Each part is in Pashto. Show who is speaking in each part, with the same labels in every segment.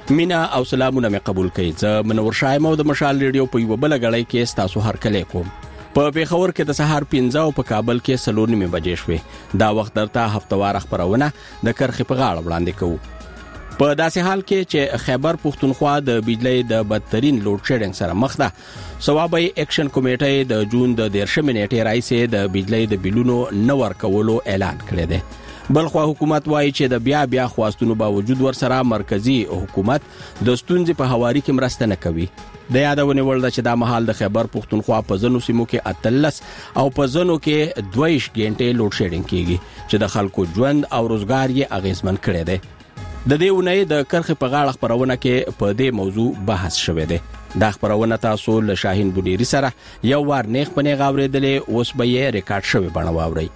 Speaker 1: مینا او سلامونه مې قبول کړئ. زه منور شایم او د مشال ریډیو په یو بل غړی کې تاسو هر کله کوم. په پیښور کې د سهار 5 او په کابل کې 4:30 بجې شوې. دا وخت درته هفتوار خبرونه د کرخې په غاړه وړاندې کوو. په داسې حال کې چې خیبر پښتونخوا د بجلی د بدترین لوډ شیډینګ سره مخ ده، صوابي اکشن کمیټې د جون د 13 نیټې راځي د بجلی د بیلونو نور کولو اعلان کړی دی. بلخوا حکومت وایي چې د بیا خواستونو باوجود ورسره مرکزی حکومت د ستونزې په هواري کې مرسته نه کوي. د یادونه ول چې دا مهال د خیبر پښتونخوا په ځنو سیمو کې 13 او په ځنو کې 22 غنټې لوډ شیډینګ کیږي چې د خلکو ژوند او روزګار یې اغیزمن کړی دی. د دې ونې د کرخې په غاړه خبرونه کې په دې موضوع بحث شوه دی. دا خبرونه تاسو له شاهین بډيري سره یو وار نیغ پنه غاوریدلې، اوس به یې ریکارډ شوی بڼه واوري.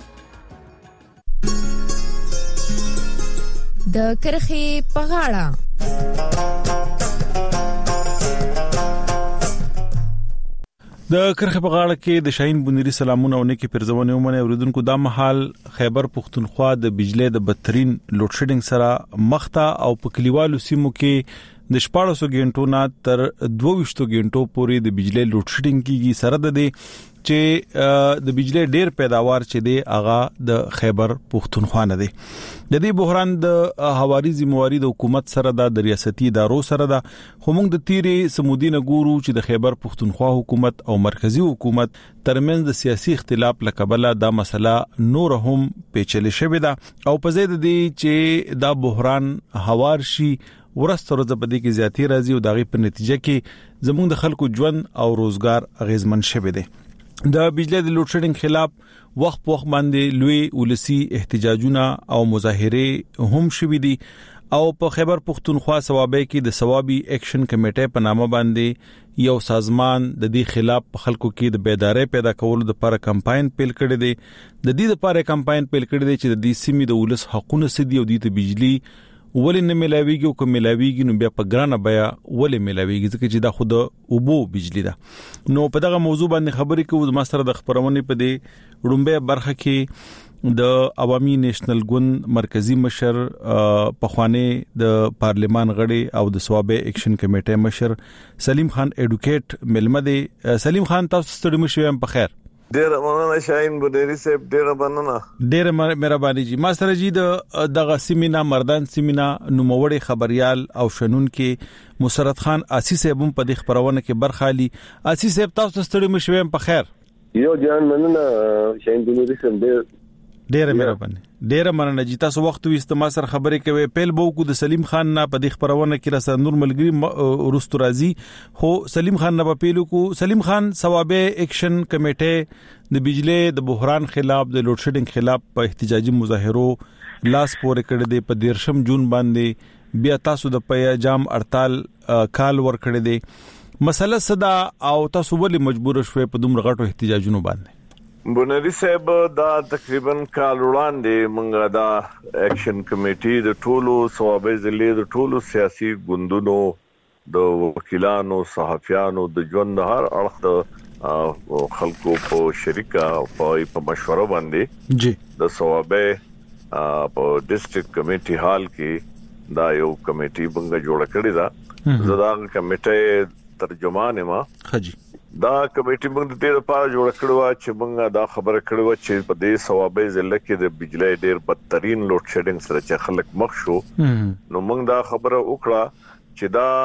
Speaker 2: د کرخې په غاړه
Speaker 3: د کرخې په غاړه کې د شاهین بډيري سلامونه او نیکی پرځونه ومنه اوریدونکو. دا محل خیبر پښتونخوا د بجلی د بدترین لوډ شیډینګ سره مخته او په کلیوالو سیمو کې د 1400 غنټو نه تر 2200 غنټو پورې د بجلی لوډ شیډینګ کیږي. سره د دې چې د بجلی ډیر پیداوار چې دی اغا د خیبر پښتونخوا نه دی. د دې بحران د هواري ذمہواری د حکومت سره د ریاستي ادارو سره ده، خو موږ د تیرې سمودینه ګورو چې د خیبر پښتونخوا حکومت او مرکزی حکومت ترمنځ د سیاسي اختلاف لکبله دا مسله نور هم پیچلې شوې ده او په ځای د دې چې دا بحران هوار شي ورسته ورځ په دې کې زیاتی راځي او دغه په نتیجه کې زموږ د خلکو ژوند او روزګار اغیزمن شوه دي. د بجلی د لوډ شیډینګ خلاف وخت باندې لوی ولسی احتجاجونه او مظاهره هم شوي دي او په خیبر پښتونخوا صوابي کې د صوابي اکشن کمیټې په نامه باندې یو سازمان د دې خلاف په خلکو کې د بیدارۍ پیدا کولو لپاره کمپاین پیل کړی دی. د دې لپاره کمپاین پیل کړی دی چې د دې سیمې د ولس حقوقونه سدي او د بجلی ولې نه ملاويږي او کوم ملاويږي نو بیا په ګرانه بیا ولې ملاويږي ځکه چې دا خود اوبو بجلی ده. نو په دغه موضوع باندې خبرې کوو. د ماستر د خبرونه په دې وړومبه برخه کې د عوامي نېشنل ګوند مرکزی مشر پخوانی د پارلیمان غړي او د صوابي اکشن کمیټې مشر سلیم خان اډوکیټ ملمدي. سلیم خان تاسو ستړي مشوم په خیر.
Speaker 4: ډیر مننه شاهین بډيري صاحب، ډیر مننه.
Speaker 3: ډیر مهرباني جی. ماستر جی د سیمینا مردان سیمینا نوموړی خبريال او شنون کې مسرت خان آسی صاحب په دې خبرونه کې برخالي. آسی صاحب تاسو ستړي مشوم په خیر.
Speaker 5: یو جان مننه شاهین بډيري صاحب،
Speaker 3: ډیر مهرباني. ډیر مننه جی. تاسو وخت وستما سره خبرې کوي. پیل بو کو د سلیم خان نه په دې خبرونه کې رسا نور ملګری ورستو راځي، خو سلیم خان نه په پیلو کو. سلیم خان صوابي اکشن کمیټې د بجلی د بحران خلاف د لوډ شیډینګ خلاف په احتجاجي مظاهرو لاس پورې کړی دی. په 13 جون باندې بیا تاسو د پیجام هړتال کال ور کړی دی. مسله صدا او تاسو ولې مجبور شوئ په دومره غټو احتجاجونو باندې؟
Speaker 4: بنری صاحب دا تقریبا کال وړاندې موږ دا اکشن کمیټې د ټولو صوابي ضلع د ټولو سیاسي ګوندونو د وکیلانو صحافیانو د ژوند هر اړخ د خلکو په شریکه په مشوره باندې
Speaker 3: جی
Speaker 4: د صوابي په ډیسټریکټ کمیټي هال کې دا یو کمیټي بنګه جوړ کړی دا. زدا کمیټې ترجمان ما
Speaker 3: حجی
Speaker 4: دا کمیټي موږ د دې لپاره جوړ کړو چې موږ دا خبره کړو چې په دې صوابي ضلع کې د بجلی ډېر بدترین لوډ شیډینګ سره چې خلک مخ شو. نو موږ دا خبره وکړه چې دا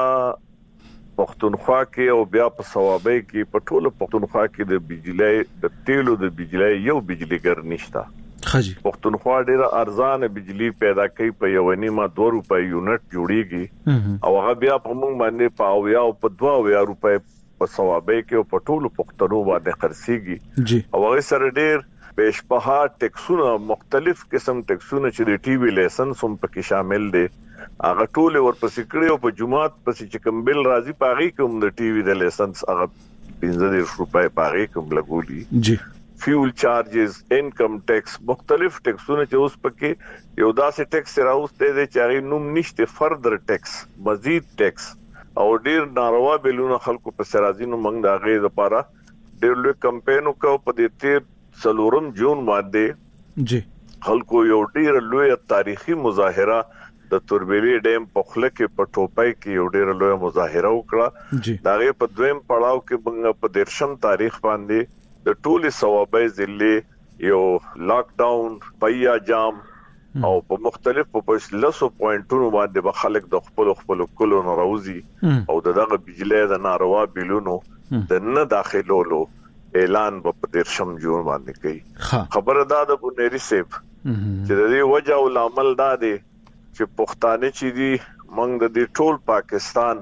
Speaker 4: پښتونخوا کې او بیا په صوابي کې په ټولو پښتونخوا کې د بجلی د تیلو د بجلی یو بجلیګر نشته.
Speaker 3: خجی
Speaker 4: پښتونخوا ډېر ارزان بجلی پیدا کوي، په 1.2 روپے یونټ جوړیږي او هغه بیا په موږ باندې په 2 او په 2 روپے په صوابي کې او په ټولو پښتنو باندې خرڅيږي
Speaker 3: جی.
Speaker 4: او هغه سره ډېر بشپها ټیکسونه مختلف قسم ټیکسونه چې د ټي وی لایسنس هم پکې شامل دي هغه ټول ورپسې کړی او په جمعات پسې چې کوم بل راځي پاغي کوم د ټي وی د لایسنس هغه 15 روپے پاغي کوم لګولي
Speaker 3: جی.
Speaker 4: فیول چارجز، انکم ټیکس، مختلف ټیکسونه چې اوس پکې یو داسې ټیکس راوستي دي چې هغه نوم نشته فردر ټیکس، مزید ټیکس او ډیر ناروا بیلونه خلکو په سرازینو منګ دا غي لپاره ډیر لوی کمپاین وکاو په دې 3 جون باندې
Speaker 3: جی
Speaker 4: خلکو یو ډیر لوی تاریخي مظاهره د توربېلي ډیم په خله کې په ټوپای کې یو ډېر لوی مظاهره وکړه داغه په دویم پړاو کې موږ په 13 تاریخ باندې د ټولي صوابۍ ضلع یو لاک ډاون پیا جام او په مختلفو په لاسو پوینټونو باندې به خلک د خپل کلو ناروزي او دغه بجلی د ناروا بیلونو د نه داخلولو اعلان په 13 جون باندې کوي خبره دا د بنيري سیب چې د دې وجه او عمل دا دی چې پښتانه چې دي موږ د دې ټول پاکستان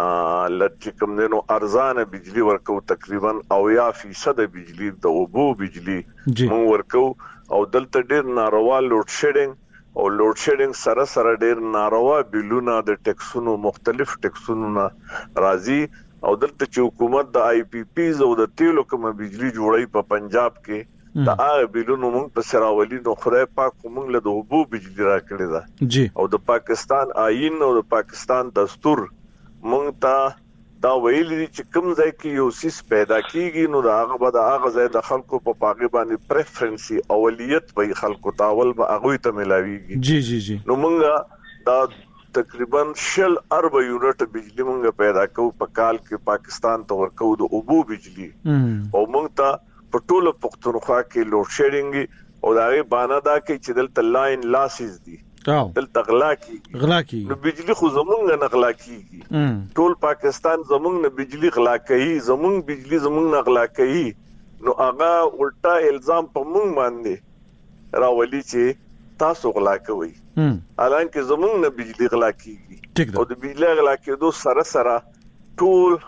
Speaker 4: لکه کوم دینو ارزانه بجلی ورکو تقریبا 80% بجلی د اوبو بجلی موږ ورکو او دلته ډیر ناروا لوډ شیډینګ او لوډ شیډینګ سره ډیر ناروا بیلونه د ټیکسونو مختلف ټیکسونو راځي او دلته چې حکومت د آی پی پیز او د تیلو کوم بجلی جوړي په پنجاب کې دا هغه بیلونو موږ په سراولي نو خدای پاک موږ له اوبو بجلی راکړي دا او د پاکستان آئین او د پاکستان دستور موږ ته دا ویل دي چې کوم ځای کې یو سیس پیدا کیږي نو دا هغه به د هغه ځای د خلکو په پاګې باندې پریفرنسي اولیت به خلکو تاول به هغه ته ملاويږي جی نو موږ دا تقریبا 40 یونټ بجلی موږ پیدا کوو په کال کې پاکستان ته ورکو د اوبو بجلی او موږ ته په ټولو پښتونخوا کې لوډ شیډینګ او دا باندې دا کې چې دلته لاین لاسز دي دلته غلا کی نو بجلی خو زمونږ نه غلا کیږي ټول پاکستان زمونږ نه بجلی غلا کوي زمونږ بجلی زمونږ نه غلا کوي نو هغه الټا الزام په مونږ باندې راولي چې تاسو غلا کوي الانکه زمونږ نه بجلی غلا کیږي او د بجلی غلا کېدو سره ټول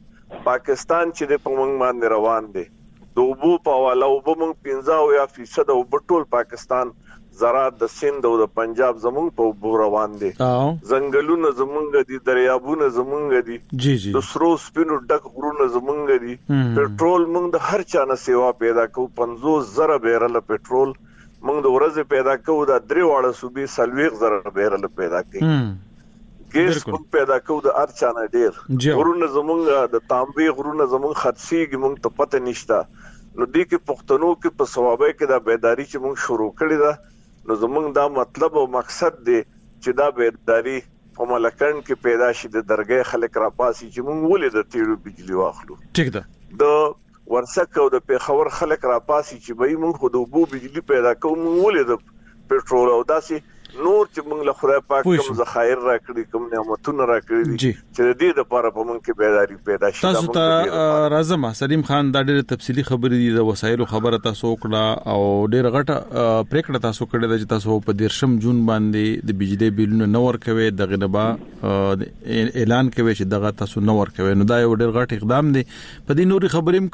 Speaker 4: پاکستان چې د پمنګ باندې روان دي دوبو په والا او بمنګ 15% او ټول پاکستان زراعت د سند او د پنجاب زمونږ په بو روان دي زنګلونه زمونږ دي دریابونه زمونږ دي د سرو سپینو ډک غرونه زمونږ دي پېټرول موږ د هر چا نه سیوا پیدا کوو 50,000 بیرل پېټرول موږ د ورځې پیدا کوو د درې واړه صوبې 40,000 بیرل پیدا کوي ګیس موږ پیدا کوو د هر چا نه ډیر غرونه زمونږ د تانبې غرونه زمونږ خدسيږي موږ ته پته نشته نو دې کې پښتنو کې په ثوابه کې دا بیداری چې موږ شروع کړی دا نو زمونږ دا مطلب او مقصد دی چې دا بیداری په ملکن کې پیدا شي د درګې خلک را پاسي چې موږ ولې د تیرو بجلی واخلو
Speaker 3: ټیک ده
Speaker 4: د ورسک او د پیښور خلک را پاسي چې به موږ خو د اوبو بجلی پیدا کوو موږ ولې د پېټرول او داسي نور چې موږ له خدای پاک کوم ذخایر راکړي کوم نعمتونه راکړي چې د دې لپاره په موږ کې بیداری پیدا شي
Speaker 3: تاسو ته راځم سلیم خان دا ډېر تفصیلی خبرې دي د وسایلو خبره تاسو کړه او ډېر غټه پریکړه تاسو کړې ده چې تاسو په 13 جون باندې د بجلی بیلونو نور کوي د غنبا اعلان کوي چې دغه تاسو نور کوي نو دا یو ډېر غټ اقدام دی په دې نوري خبرېم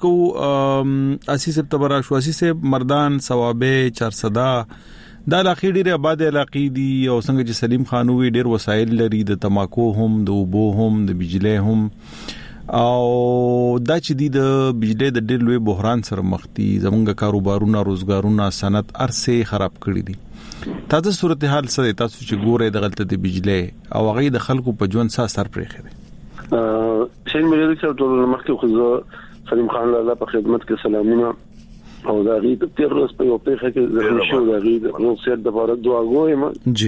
Speaker 3: کو 80 سپتمبر شو 80 مردان ثوابه 400 دا علاقې ډېر آباد علاقې دي او څنګه چې سلیم خان وی ډېر وسایل لري د تماکو هم د اوبو هم د بجلی هم او دا چې دی د بجلی د ډېر لوی بحران سره مخ دي زموږ کاروبارونه روزګارونه صنعت ارسه خراب کړی دي تاسو صورتحال سره تاسو چې ګورئ د غلطه د بجلی او هغه د خلکو په ژوند سره اثر پرې
Speaker 5: خوري شین ملي چې ټول مخکې خو سلیم خان الله په خدمت کې سلامونه او دا غي د تیر ورځ په یو پیښه کې زخمی شو دا غي د روسیې د لپاره دعا غوښم
Speaker 3: جی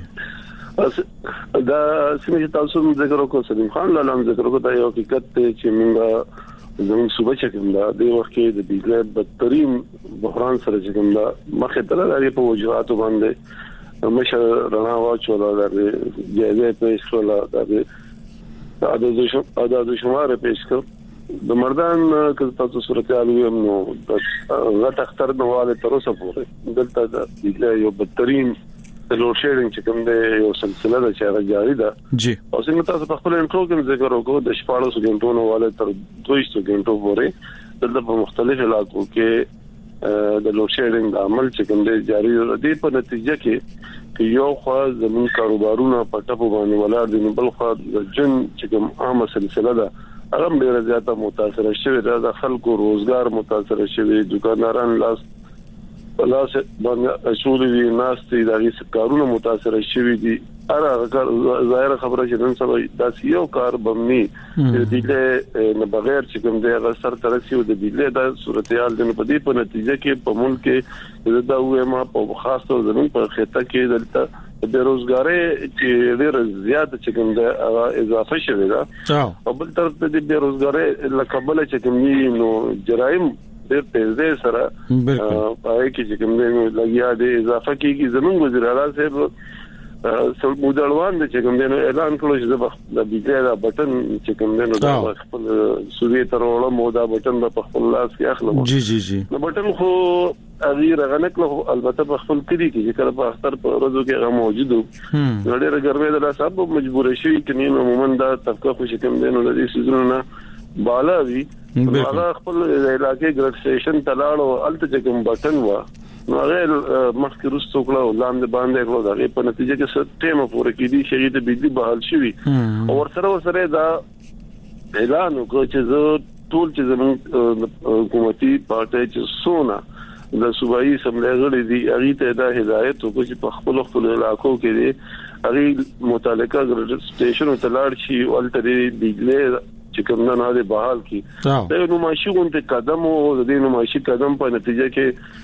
Speaker 5: دا سمې تاسو موږ ذکر وکړو سلیم خان لاله ذکر وکړو دا یو حقیقت چې موږ زموږ صوبه چې کوم دا د وخت کې د بجلی بدترین بحران سره چې کوم دا مخه تر لري په وجوهات باندې مشه رڼا واچولا دا جایزه پیښ کړل دا د شمار پیښ کړ د مردان که تاسو صورتحال ویم نو غټ اختر نواله تر اوسه پورې دلته د یو بدترین لوډ شیډینګ چې کوم دی یو سلسله ده چې هغه جاری ده
Speaker 3: جی
Speaker 5: او څنګه تاسو په خپل انټرو کې ذکر وکړو د 14 غنټو نواله تر 200 غنټو پورې دلته په مختلف علاقو کې د لوډ شیډینګ د عمل چې کوم دی جاری دی په نتیجه کې یو خو زمون کاروبارونه په ټاپو باندې ولاړ دي بل خو د جن چې کوم عامه سلسله ده هغه ډیره زیاته متاثر شوی د خلکو روزګار متاثر شوی دکانداران لاس باندې اصول دي ناس دي دغه کارونه متاثر شوی دي هغه ظاهر خبره چې نن سبا د یو کار بمني د نه بغیر چې کوم دی هغه سر ترسي او د بجلی د صورتحال د په دې په نتیجه کې په ملک کې دا وې ما په خاص تور زمون په خطه کې دلته بیروزګاری چې ډېر زیات چې کوم د اضافه شوی دا او بل طرف ته د بیروزګاری لکبل چې کوم نو جرایم ډېر تیزه سره پای کې چې کوم د لګیا د اضافه کیږي زمونږ وزیر اعلی صاحب مودلوان چې کوم د اعلان کړو چې د بيځه دا بٹن چې کوم د خپل سوویت ترولم او دا بٹن په خپل لاس کې اخلم
Speaker 3: جی
Speaker 5: نو بٹن خو اغیر غنکله البته په خپل کړي کې کله په اختر په ورځو کې هغه موجودو ډېر ګرمه ده صاحب مجبور شي کني عموما دا طبقه خو چې کوم د دې سيزونو نه بالا وي هغه خپل علاقې ګرد سټیشن تلاړو الته کوم بٹن و نو هغه مخکې روسو کړو لاندې باندې کړو دا په نتیجه کې څه ټیمه پورې کې دي شهید بجلی بحال شوی او ورسره دا اعلان وکړ چې ټول چې زموږ حکومتي پارټي چې سونا د صوبایي اسمبلی غړي دي هغه ته دا هدایت وکړي چې په خپل علاقو کې دي هغه متعلقه ګرد سټیشن تلاړ شي او الته بجلی چې کوم نه نه بحال کی دا نو ماشي غونډه قدم او د دې نو ماشي قدم په نتیجه کې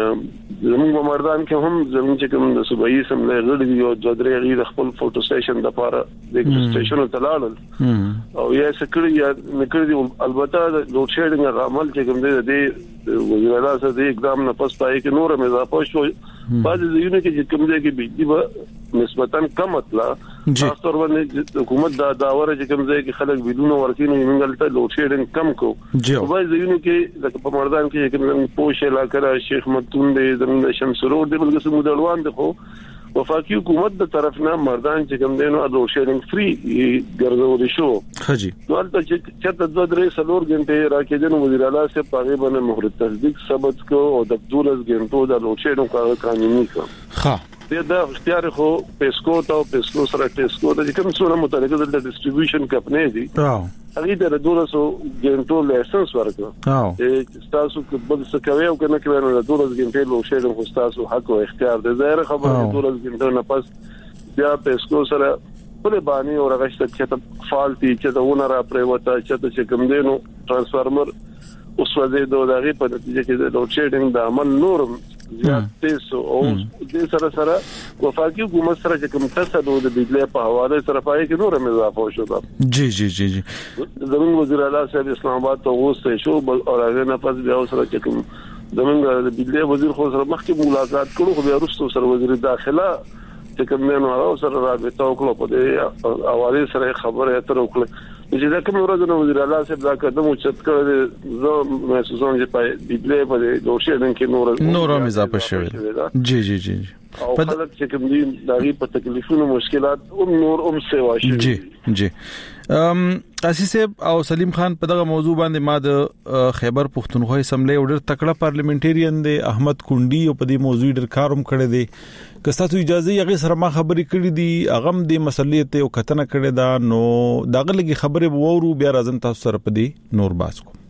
Speaker 5: زموږ مردان کې هم زموږ چې کوم د صوبایي اسمبلی غړي یو جوړې غړي خپل فوټو سټیشن د پاره د سټیشن تلاړل او یې سکړی یا نکړي البته د لوډ شیډینګ عمل چې کوم د وزیر اعلی سره د اقدام نه پس پای کې نور مې اضافه شو بعض ځینو کې کوم ځای کې بجلی نسبتاً کم اطلاع خاص طور باندې حکومت دا داوره چې کوم ځای کې خلک بدون ورکینو موږ ته لوډ شیډینګ کم کو بعض ځینو کې لکه په مردان کې کوم پوش علاقه شیخ متون دی زموږ شمس روډ دی بلکې سمودلوان دی خو وفاقي حکومت د طرف نه مردان چې کوم دینو لوډ شیډینګ فری ګرځول شو خجی نو البته چې د 2-3 غنټې راکېدنه وزیر اعلی سے پاغه باندې مهر تصدیق ثبت کو او د 12 غنټو د لوډ شیډینګ قانوني کو دا اختیار خو پیسکو سره ټیسکو د کوم څونه متعلق د ډیسټریبیوشن کمپنی دي هغه د 200 غنټو لایسنس ورکړه چې تاسو په څه کوي او کنه کوي نو د 200 غنټې لوډ شیډینګ خو تاسو حق او اختیار دی ظاهر خبره 200 غنټو نه پس بیا پیسکو سره په باندې او راغشت چې فالټي چې دا ونه را پریوته چې کوم دینو ترانسفارمر اوس وځي دغه په نتیجه کې د لوډ شیډینګ د عمل نورم زیات تیز او د سره وفاقي حکومت سره چې کوم تصدو د بجلی په حواله سره پای کې نور اضافه شو دا جی زموږ وزیر اعلی صاحب اسلام آباد ته وسته شو بل او هغه نه پس بیا سره چې کوم زموږ د بجلی وزیر خو سره مخکې ملاقات کړو خو بیا وروسته سره وزیر داخله چې کوم نه نو سره رابطه وکړو په دې حواله سره خبره اتر وکړه چې دا کوم ورځ نو وزیر اعلی صاحب دا قدم اوچت کړی زه محسوسوم چې په بجلی په لوډ شیډینګ کې نور هم اضافه شوی جی او خلک چې کوم دي دغه په تکلیفونو مشکلات او نور هم سیوا شي جی
Speaker 3: قاضي صاحب او سلیم خان په دغه موضوع باندې ما د خیبر پښتونخوا اسمبلی ډېر تکړه پارلیمنټریان دی احمد کونډي په دې موضوع ډېر کاروم کړی دی که تاسو اجازه یې هغه سره ما خبرې کړې دي اغم د مسلې ته او کتنه کړې ده نو دغه لګي خبره وورو بیا راځم تاسو سره په دې نور باس کو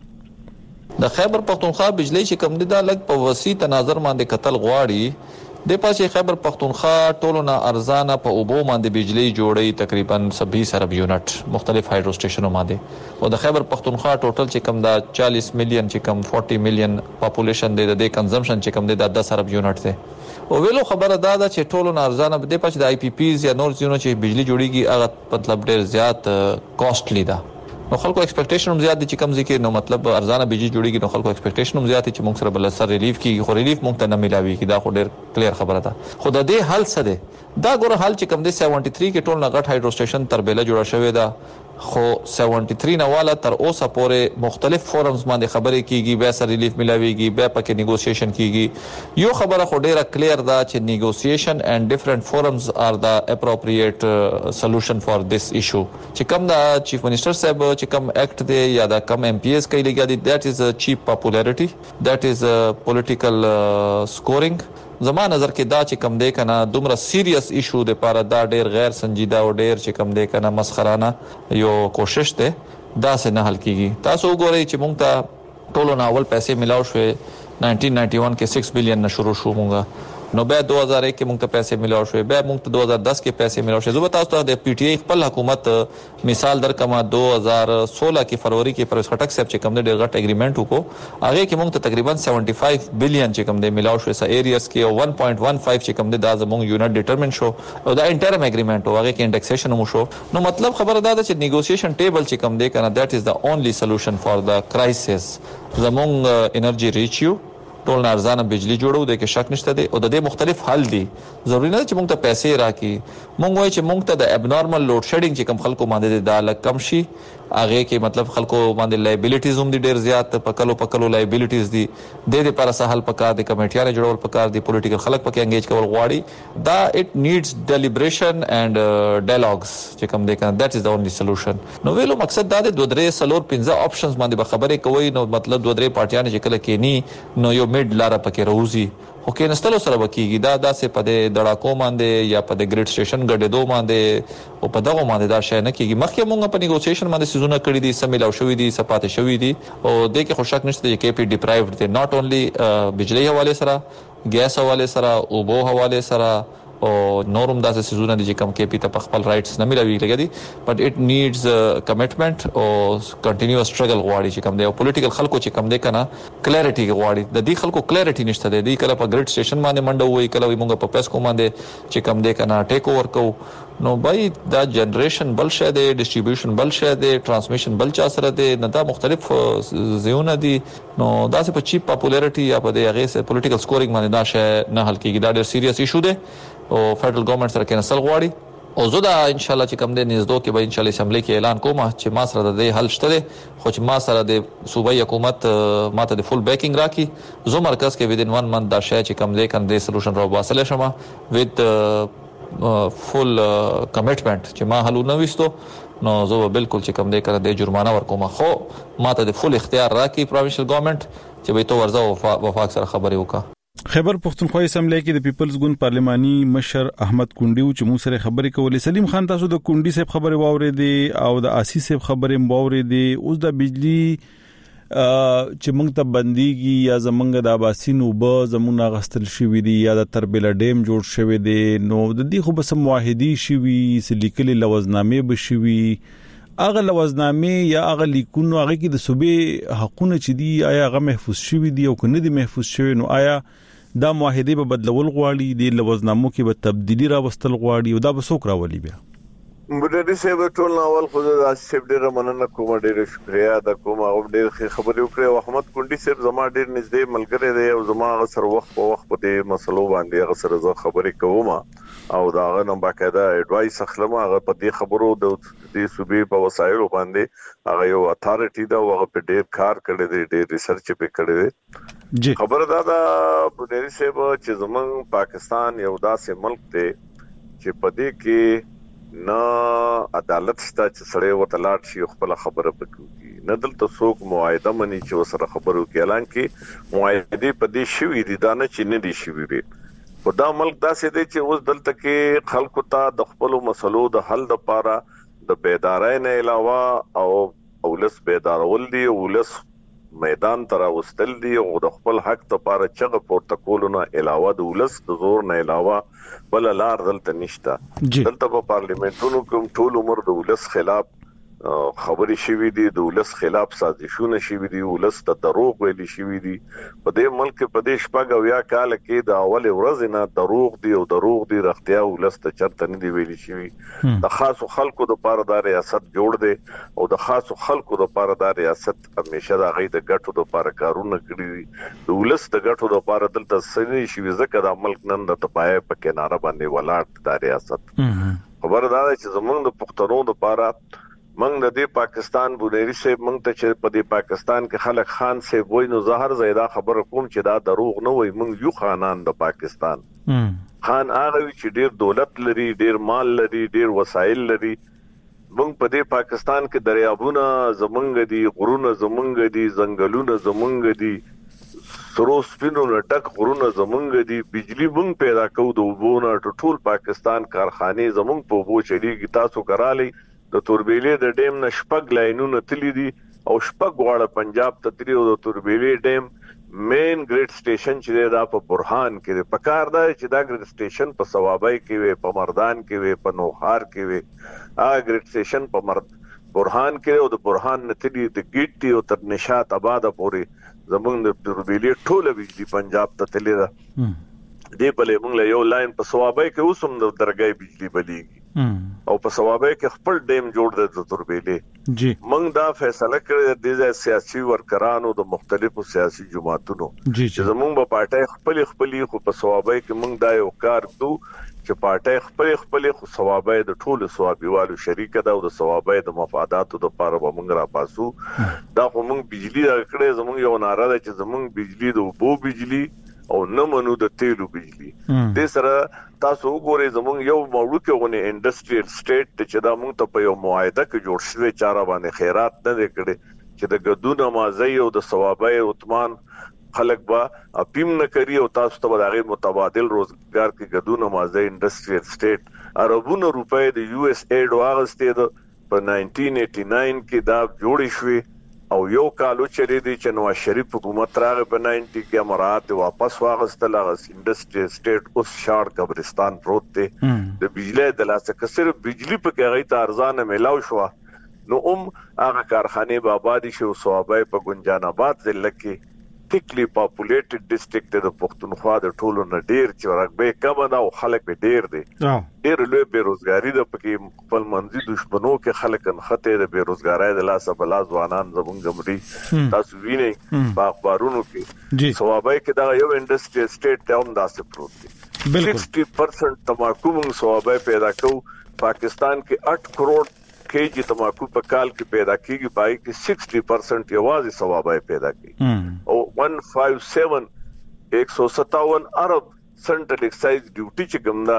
Speaker 6: د خیبر پښتونخوا بجلی چې کم دي دا لګ په وسیع تناظر باندې قتل غواړي د پاسه خیبر پښتونخوا ټولونه ارزانه په اوبو باندې بجلی جوړي تقریبا 26 ارب یونټ مختلف هایډرو سټیشنونو باندې او د خیبر پښتونخوا ټوټل چې کم دا 40 میلیون چې کم 40 میلیون پاپولیشن دی د کنزمپشن چې کم دی دا 10 ارب یونټ دی او ویلو خبره دا ده چې ټولونه ارزانه د پاسه د آی پی پیز یا نور ځینو چې بجلی جوړيږي هغه مطلب ډیر زیات کاستلی ده نو خلکو ایکسپیکټیشن هم زیات دي چې کم ځکه نو مطلب ارزانه بجلی جوړيږي نو خلکو ایکسپیکټیشن هم زیات دي چې موږ سره بل سر ریلیف کیږي خو ریلیف موږ ته نه ملاوي کی دا خو ډیر کلیر خبره ده خو د دې حل څه ده دا ګوره حل چې کم دي 73 کې ټول نغټ هایډرو سټیشن تربیله جوړه شوې ده خو 73 نه والا تر اوسه پورې مختلف فورمز باندې خبرې کیږي به سر ریلیف ملاويږي به پکې نیګوسییشن کیږي یو خبره خو ډیره کلیر ده چې نیګوسییشن اینڈ ډیفرنٹ فورمز ار د اپروپریټ سولوشن فار دیس ایشو چې کوم دا چیف منسٹر صاحب چې کوم ایکټ دی یا دا کم ایم پی ایس کوي لګیا دي دیٹ از چیپ پاپولریټي دیٹ از پولیټیکل سکورینګ زما نظر کې دا چې کم دی کنه دومره سیریس ایشو د پاره دا ډیر غیر سنجیده او ډیر چې کم دی کنه مسخرانه یو کوشش ته دا سه نه حل کیږي تاسو وګورئ چې مونږ ته ټولو ناول پیسې ملاو شوې 1991 کې 6 بلین نه شروع شو مونږه نو به 2001 کې موږ ته پیسې ملاو شوې، به موږ ته 2010 کې پیسې ملاو شوې. زه به تاسو ته د پی ټی آی خپل حکومت مثال درکمه 2016 کې فروری کې پرویز خټک صاحب چې کوم د ډېر غټ اګریمنت وکړو، هغه کې موږ ته تقریبا 75 بلین چې کوم د ملاو شوې سا ایریاز کې، او 1.15 چې کوم د زموږ یونټ ډیټرمن شو او دا انټرم اګریمنت او هغه کې انډیکسیشن مو شو. نو مطلب خبره دا ده چې نیګوسییشن ټیبل چې کوم دی کنه دیٹ از د اونلی سولوشن فار د کرایسس. زموږ انرژي ریچیو ټول ارزانه بجلی جوړو د کې شک نشته دی او د دې مختلف حل دي. ضروري نه چې موږ ته پیسې راکې، موږ وایي چې موږ ته د ابنورمال لوډ شیډینګ چې کم خلکو باندې د الګ کم شي، هغه کې مطلب خلکو باندې لایبیلیټیز هم دي ډېر زیات، پکلو لایبیلیټیز دي، د دې لپاره سهل پکار دي، کمیټیانه جوړول پکار دي، پولیټیکل خلک پکې انګیج کول غواړي. دا اټ نیډز ډیلیبریشن اینڈ ډایلاګز چې کوم دی کنه دیٹ از د اونلی سولوشن. نو ویلو مقصد دا دی 2 3 4 5 آپشنز باندې به خبرې کوي، نو مطلب 2 3 پارټیانه چې کله کېنی نو یو میډ لار پکې راوځي، خو کې نستلو سره وکیږي دا داسې په د دړاکو باندې یا په د ګریډ سټیشن ګډېدو باندې او په دغه باندې دا شی نه کیږي. مخکې موږ په نیګوسییشن باندې سيزونه کړی دي، سمېلاو شوې دي، سپاتې شوې دي، او د کې خوشک نشته چې کې پی ډیپرایوډ دي، ناٹ اونلی بجلی حواله سره، ګیس حواله سره، اوبو حواله سره او نورم داسې سيزونه دي چې کم کې پی ته خپل رائټس نه ملوي لګي. بٹ اټ نیډز کمټمنٹ او کنټینیوس سټرګل غواړي چې کم دی، او پولیټیکل خلکو چې کم دی کنه کلیریټي غواړي. د دې خلکو کلیریټي نشته دی، کله په ګریډ سټیشن باندې منډه وای، کله موږ په پیسکو باندې چې کم دی کنه ټیک اوور کو. نو بای دا جنریشن بل شه دی، ډیسټریبیوشن بل شه دی، ټرانسمیشن بل چا سره دی، نه دا مختلف زیونه دي. نو دا څه په چیپ پاپولارټي یا په دې هغه سره پولیټیکل سکورینګ باندې دا شه نه حل کیږي. دا ډېر سیریس ایشو دی او فدرل ګورنمنت سره کېنسل غواړي. او زه دا ان شاء الله چې کوم د نږدې کې به ان شاء الله اسمبلی کې اعلان کوم چې ما سره د حل شته دي، خو چې ما سره د صوبایي حکومت ماته د فول بیکینګ راکړي، زه مرکز کې ودین 1 منث دا شی چې کوم دی کنه د سولوشن راو باسل شم وذ فول کمټمنټ چې ما حل نه وستو. نو زه بالکل چې کوم دی کنه د جرمانه ورکوم، خو ماته د فول اختیار راکړي پروینشل ګورنمنت چې به تو ورځو وفاق سره خبرې وکړه.
Speaker 3: خیبر پختونخوا اسمبلی کې د پیپلز ګوند پارلماني مشر احمد کونډي چې مو سره خبرې کولې. سلیم خان تاسو د کونډي صاحب خبرې واورېدې او د آسی صاحب خبرې واورېدې. اوس د بجلی چې موږ ته بنديږي یا زمونږ د اباسین وب زمونږ غستل شوې دي یا د تربیلا ډیم جوړ شوی دی، نو د دې خو بس معاهدي شوي سلیکلي لوزنامې به شوي، اغه لوزنامې یا اغه لیکونو هغه کې د صوبې حقونه چې دي آیا هغه محفوظ شوي دي او کنه دي محفوظ شوي، نو آیا دا معاهده به بدلول غواړي، د لوزنامو کې به تبدیلی راوستل غواړي او دا به څوک راولي بیا؟
Speaker 4: مدري صاحب ټول اول خو د اسیب ډیره مننه کوم، ډیره شکریا د کوم او ډیر خبرې وکړې. احمد کونډي صاحب زما ډیر نږدې ملګری دی او زما سره وخت په وخت په دې مسلو باندې هغه سره زه خبرې کوم او دا غو باقاعده اډوایس اخلم. هغه په دې خبرو د دې صوبې په وسایلو باندې هغه یو اتھارټي دا هغه په ډیر کار کړی دی، ډیر ریسرچ په کړی دی. خبر دا مدري صاحب چې زمونږ پاکستان یو داسې ملک دی چې په دې کې نه عدالت شته چې سړی وته لاټ شي خپل خبره وکړي، نه دلته څوک معاهده مني چې وسره خبرو کې اعلان کې معاهده په دې شوی دي، دا نه چې نه دي شوی دي. خدا ملک داسې دی چې اوس دلته کې خلکو ته د خپل مسلو د حل لپاره د بیدارۍ نه علاوه او ولس بیدارول دي، ولس میدان تر اوستل دي او د خپل حق لپاره چغه پورته کول نه علاوه د ولس د زور نه علاوه بل لار دلته نشته. دلته په پارلیمنتونو کې ټول عمر د ولس خلاف خبرې شوې دي، د ولس خلاف سازشونه شوې دي، ولس ته دروغ ویلي شوې دي. په دې ملک په دې شپږ او یا کال کې د اول ورځ نه دروغ دي او دروغ دي رښتیا ولس ته چرته نه دی ویلي شوې. د خاصو خلکو د لپاره د ریاست جوړ دی او د خاصو خلکو د لپاره د ریاست همیشه د غي د ګټو د لپاره کارونه کړی، د ولس د ګټو د لپاره دلته سني شوې ځکه د ملک نن د تپای په کناره باندې ولاړ د ریاست. خبر دا چې زمونږ د پښتنو د لپاره منګ د دې پاکستان بونيري سه منګ ته چې په دې پاکستان کې خلک خان سه وای نو زهر زیاده خبر کوم چې دا دروغ نه وای. منګ یو خانان د پاکستان خان هغه چې ډیر دولت لري، ډیر مال لري، ډیر وسایل لري. منګ په دې پاکستان کې دریابونه زمونږ دي، غرونه زمونږ دي، ځنګلونه زمونږ دي، سرو سپینو لټک غرونه زمونږ دي، بجلی مونږ پیدا کوو د وبونه. ټول پاکستان کارخانه زمونږ په وبو چلیږي. تاسو کرالی د توربیلې د ډیم نشپګ لاینونه تللی دي او شپږ غواړه پنجاب ته تری او د توربیلې ډیم مین ګریډ سټیشن چې دا په برهان کې په کار دا چې دا ګریډ سټیشن په ثوابای کې وي په مردان کې وي په نوخار کې وي ګریډ سټیشن په برهان کې او د برهان نتیجه د ګیټي او تر نشاط آباد پورې زمونږ د تربیلې ټوله بجلی پنجاب ته تللی ده دې په لمونږ له یو لاین په ثوابای کې اوسم د درګای بجلی بلیږي او په ثوابای کې خپل ډیم جوړ د تربیلې جی موږ دا فیصله کړی د سیاسي ورکرانو د مختلفو سیاسي جماعتونو چې زمونږ په پارټي خپل خو په ثوابای کې موږ دا یو کار کوو چې پارټي خپل خو ثوابای د ټولو ثوابيوالو شریک ده او د ثوابای د مفاداتو د لپاره به موږ را پاسو دا خو موږ بجلی راکړې زمونږ یو ناره ده چې زمونږ بجلی د اوبو بجلی او نه منو د تیلو بجلی د سره تاسو وګورئ زمونږ یو موړو غونې انډستریل سټیټ چې دا موږ ته په یو معاهده کې جوړ شوی چاره باندې خیرات نه کړي چې د ګدون مازی او د ثوابای عثمان خلک با اپیم نه کوي او تاسو ته دغه متبادل روزګار کې ګدون مازی انډستریل سټیټ اربونو روپے د یو اس ایډ واغستې د په 1989 کې دا جوړ شوی او یو کالو چری دي چې نواز شریف حکومت راغی په 90 کې امارات واپس واغستل هغه انډستریل سټیټ اوس شار قبرستان پروت دی د بجلی د لاسه کسر بجلی په کې غي ته ارزانه ملاو شو نو هغه کارخانه به آبادی شو صوابای په ګنجان آباد ضلع کې ټیکلی پاپولیټډ ډیسټریکټ د پښتونخوا د ټولو نه ډیر چې رقبه کم ده او خلک به ډیر دي ډیر لوی بیروزګاری د پکې خپل منځي دښمنو کې خلک انخته د بیروزګارۍ د لاسه بلا ځوانان زمونږ مړي تاسو وینئ په اخبارونو کې صوابای کې دا یو انډستریل سټیټ ته هم داسې پروت دی 60% تماکو موږ صوابای پیدا کوو پاکستان کې 8 کروڑ کېجی تماکو په کال کې پیدا کیږي پای کې 60% یوازې ثوابای پیدا کوي او 157 ارب سنټرل ایکسایز ډیوټي چې کومه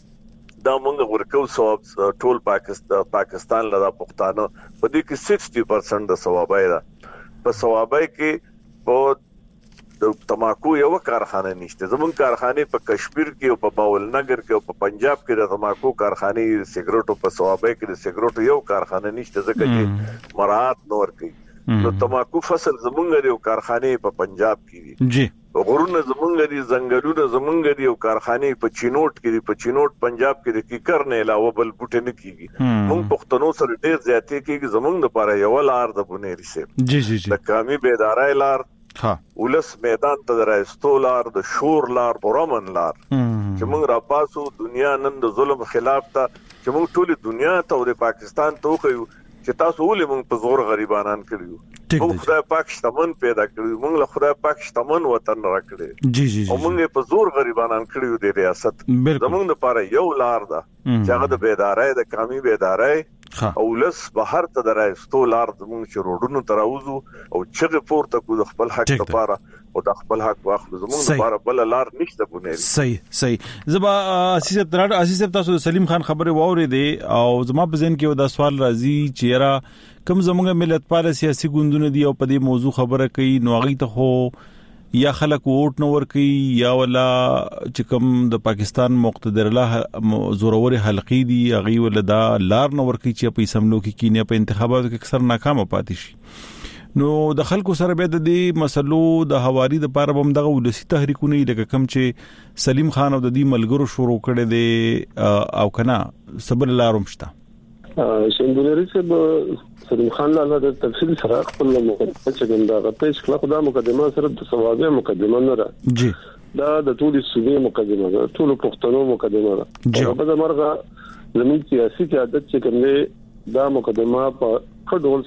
Speaker 4: دا موږ ورکو ثواب ټول پاکستان لدا پښتانه په دې کې 60% د ثوابای ده په ثوابای کې په د تماکو یو کارخانه نشته زمون کارخانه په کشمیر کې او په باول نګر کې او په پنجاب کې د تماکو کارخانه سیګریټو په صوابای کې د سیګریټو یو کارخانه نشته ځکه چې مراعات نور کوي نو تماکو فصل زمونږ یو کارخانه په پنجاب کې دي جی غرونه زمونږ دي زنګلونه زمونږ دي او کارخانه په چینوټ کې دي په چینوټ پنجاب کې د کیکر نه علاوه بل بوټه نه کیږي موږ پښتنو سره ډیر زیاتې کیږي زمونږ لپاره یو لار د بنيري سي جی جی د کامي بيدارای لار ولس میدان ته درایستو لار د شور لار پرمن لار چې موږ را پاسو دنیا نن د ظلم خلاف ته چې موږ ټول دنیا ته د پاکستان ته خو چې تاسو ولې موږ په زور غریبانان کړیو موږ خدای پاک شتمن پیدا کړیو موږ له خدای پاک شتمن وطن راکړي جی جی او موږ په زور غریبانان کړیو د ریاست زموږ لپاره یو لار ده چې هغه د بیدارۍ د کامي بیدارۍ او لس بهر ته درایستو لار زموږ چې روډونو تراوزو او چې پورته کو د خپل حق لپاره او د خپل حق واخلو زموږ لپاره بل لار نشته بنيري
Speaker 3: صحیح زبا اساس تاسو سلیم خان خبره ووري دي او زما په ذهن کې یو د سوال راځي چې را کوم زموږ ملت پاله سیاسي ګوندونه دي او په دې موضوع خبره کوي نو هغه ته خو یا خلک ووټ نو ورکي یا ولا چې کوم د پاکستان مقتدر الله زورور حلقې دي هغه ولدا لار نو ورکي چې په سملو کې کینه په انتخاباتو کې اکثر ناکام پاتې شي نو د خلکو سره به د دې مسلو د حواري د پاره بم دغه ولسی تحریکونه لکه کم چې سلیم خان او د دې ملګرو شروع کړي دي او کنا صبر لارم شته
Speaker 5: شندوري چې سلیم خان لاله د تفصیل سره خپل مقدمه چې ګنده غته خلاف دا مقدمه سره د ثوابه مقدمه نه را جی دا د ټولي صوبې مقدمه ده ټول پښتنو مقدمه ده او په مرغه زموږ سیاسي قیادت چې کومه دا مقدمه په خډول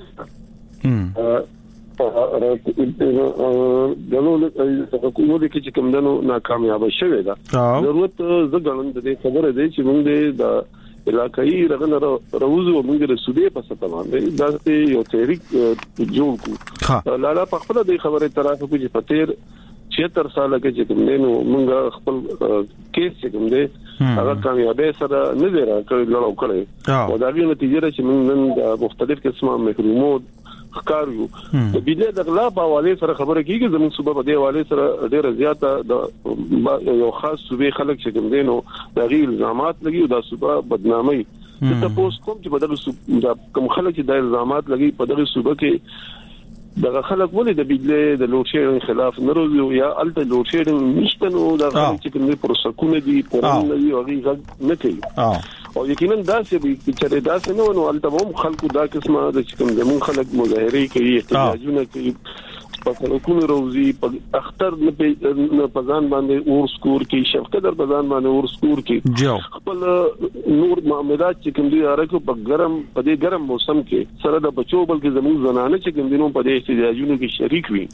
Speaker 5: دلو حکومت کې چې کوم دنو ناکامیاب شوه دا ضرورت زګړند دې خبره دی چې موږ د علاقائی رغنه روزو موږ د سودې په ستو باندې دا یو تحریک جوړ کو لاله په خپل د خبره طرفه کې چې پتیر 76 سال کې چې کوم نو موږ خپل کیس چې کوم دی هغه کامیابی سره نه دی راکړل لړاو کړی او دا غي نتیجه چې موږ نن د مختلف قسمه محرومات ښکارو د بيله د غلا په حواله سره خبره کیږي زموږ صوبه په دې حواله سره ډیره زیاته د یو خاص صوبې خلک چې کوم دینو د غیر الزامات لګي او د صوبه بدنامي د تاسو کوم چې بدل د کوم خلک چې د الزامات لګي په دغه صوبه کې دغه خلک ولې د بجلی د لوډ شیډینګ خلاف نه روزي یا الته لوډ شیډینګ نشته نو دا چې کوم پروسکونه دي پرونه دي او هغه نه کوي او یقینا دا چې چې دا څه نو الته هم خلکو دا قسمه د کوم زمون خلک مظاهره کوي احتجاجونه کوي په کوم روزي په اختر نه پزان باندې اور سکور کې شفقت در پزان باندې اور سکور کې خپل نور معاملات چې کوم دي راکو په دې ګرم موسم کې سره د بچو بلکې زموږ زنانه چې کوم دینو په دې احتجاجونو کې شریک وي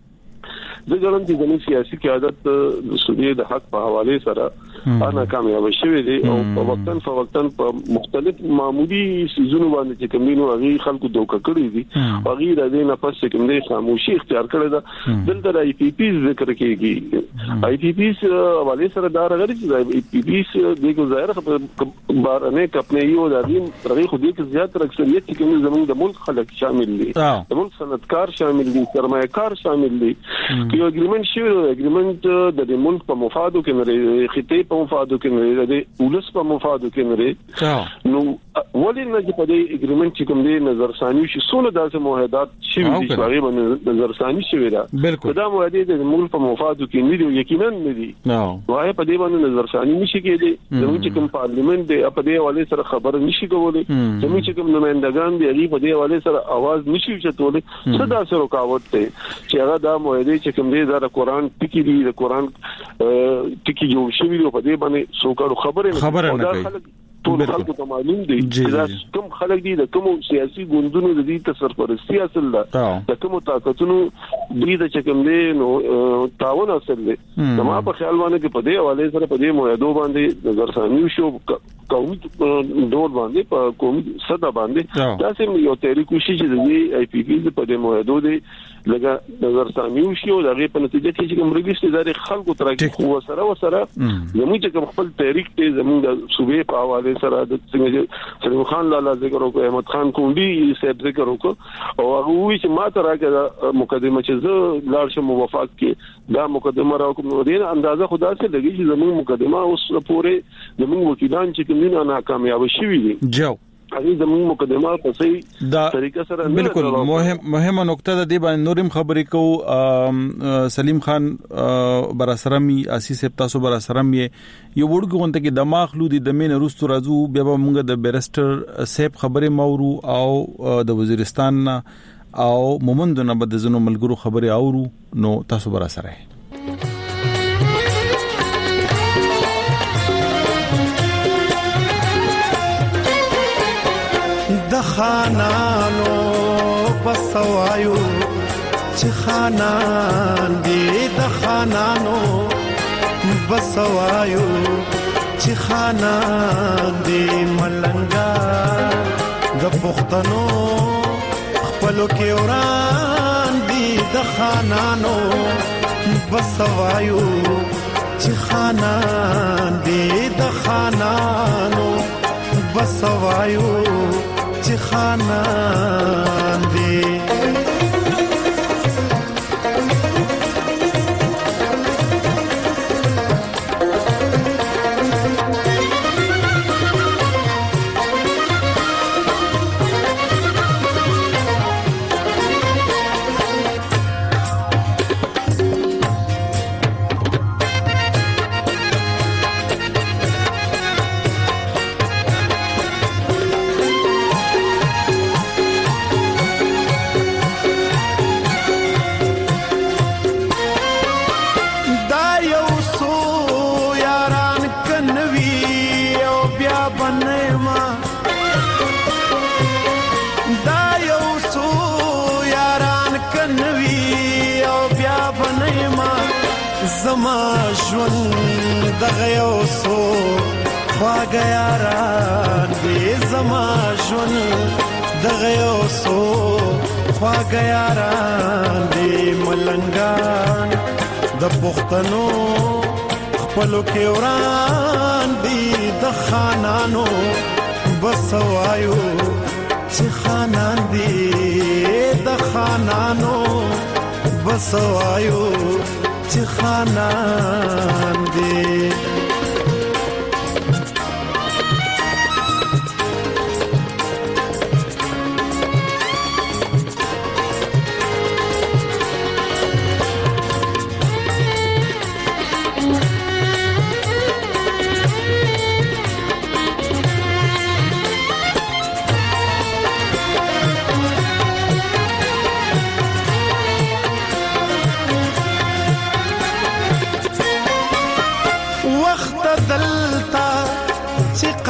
Speaker 5: د ګرم دي زموږ سیاسي قیادت د سودې د حق په حواله سره انا کامیاب شوه دي او په وختن په مختلف معمولی سيزونو باندې چې کوم دینو هغه خلکو دوکه کړی دي هغه د دې نه پس کوم دي خاموشي اختیار کړی دا دلته د آی پی پی ذکر کیږي آی پی پی حواله سره دا راغلي چې آی پی پی دغه ظاهر بارنه خپل یو د دې رغي خو دې کې زیات اکثریت چې کوم زموږ د ملک خلک شامل دي د ملک صنعتکار شامل دي سرمایه‌کار شامل دي یو اګریمنت شوی اګریمنت د ملک په مفادو کې نه خطې په مفادو کې نه د ولس په مفادو کې نه نو ولې نه چې په دې اګریمنت چې کوم دی نظرثانی شي څونه داسې مواهدات شوي دي چې هغه باندې نظرثانی شوی دا دا مواهده د ملک په مفادو کې نه دي یقینا نه دي وای په دې باندې نظرثانی نشي کېدی زموږ چې کوم پارلیمنت دی په دې حواله سره خبر نشي کولای زموږ چې کوم نمائندگان دي هغه په دې حواله سره आवाज نشي چتولای څه داسې رکاوټ دی چې هغه دا مواهده چې کوم دی د قرآن ټکی دی د قرآن ټکی جوړ شوی دی په دې باندې څوک خبره نه کوي ټول خلکو ته معلوم دي چې دا کوم خلک دي د کوم سیاسي ګوندونو د دې تسرپرستی اصل ده د کوم طاقتونو دې د چکم دي نو تعاون اصل دي ما په خیال باندې کې په دې حواله سره په دې موعدو باندې نظرثانی شو قومي ډول باندې په قومي سطح باندې دا سم یو تحریک وشي چې د آی پی پی په دې موعدو دي لکه نظرثانی شو دغه په نتیجه کې چې کوم رګیست ادارې خلکو ترکه خو سره زموږ چې خپل تحریک ته زموږ د صوبې په حواله سره د څنګه سلیم خان لالا ذکر وکړ احمد خان کونډي صاحب ذکر وکړ او هغه وی چې ما ته راکړه مقدمه چې زه لاړ شم وفات کې دا مقدمه راکوم نو دې اندازه خدا سره لګي چې زموږ مقدمه اوس پورې زموږ وکیلان چې کوم نه ناکامیاب شوي دي هغه زموږ مقدمه په صحیح طریقه سره
Speaker 3: بالکل مهمه نقطه ده دی باندې نورم خبرې کو سلیم خان براسرمي اساس تاسو براسرمي یو وړګو غونته کې دماغ لودي د مين روستو راځو بیا به موږ د بیرستر سیب خبرې مورو او د وزیرستان او مومندونه بد زنو ملګرو خبرې اورو نو تاسو براسره
Speaker 7: د خانانو بسوایو چې خانان دې د خانانو بسوایو چې خانان دې ملنګا د پښتنو خپلو کې وران دې د خانانو بسوایو چې خانان دې د خانانو بسوایو چې خانان دې زما ژوند دغه یو سو خواږه یاران دې زما ژوند دغه یو سو خواږه یاران دې ملنګان د پښتنو خپلو کې وران دي د خانانو بسوایو چې خانان دي د خانانو بسوایو چې خانان دې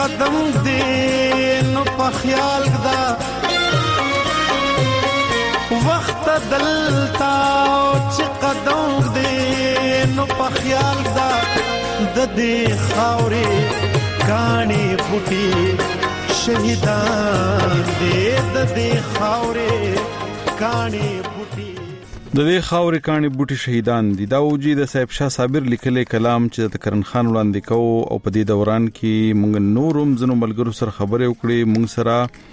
Speaker 7: قدم دې نو په خیال دا وخت دلتا چې قدم دې نو په خیال دا د دې خاورې کانی بوټي شهیدان دې د دې خاورې کانی بوټي
Speaker 3: د دې خاورې کانی بوټي شهیدان دي. دا اوجی د صاحب شاه صابر لیکلي کلام چې د کرن خان وړاندې کوو او په دې دوران کې موږ نورم زنو ملګرو سره خبرې وکړې. موږ سره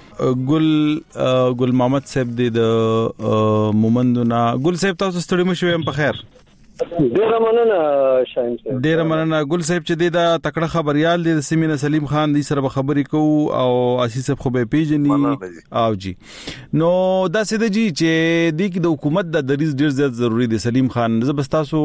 Speaker 3: ګل محمد صاحب د مومندونه. ګل صاحب تاسو ستړي مشوي هم په خیر؟
Speaker 8: ډیره مننه شاهین صاحب.
Speaker 3: ډیره مننه ګل صاحب چې دا تکړه خبريال دی سیمینه سلیم خان دی سره خبرې کوو او اساس صاحب خو به پیژني او جی نو دا سده جی چې د حکومت د دریز ډیر زیات ضروری دی. سلیم خان زبستاسو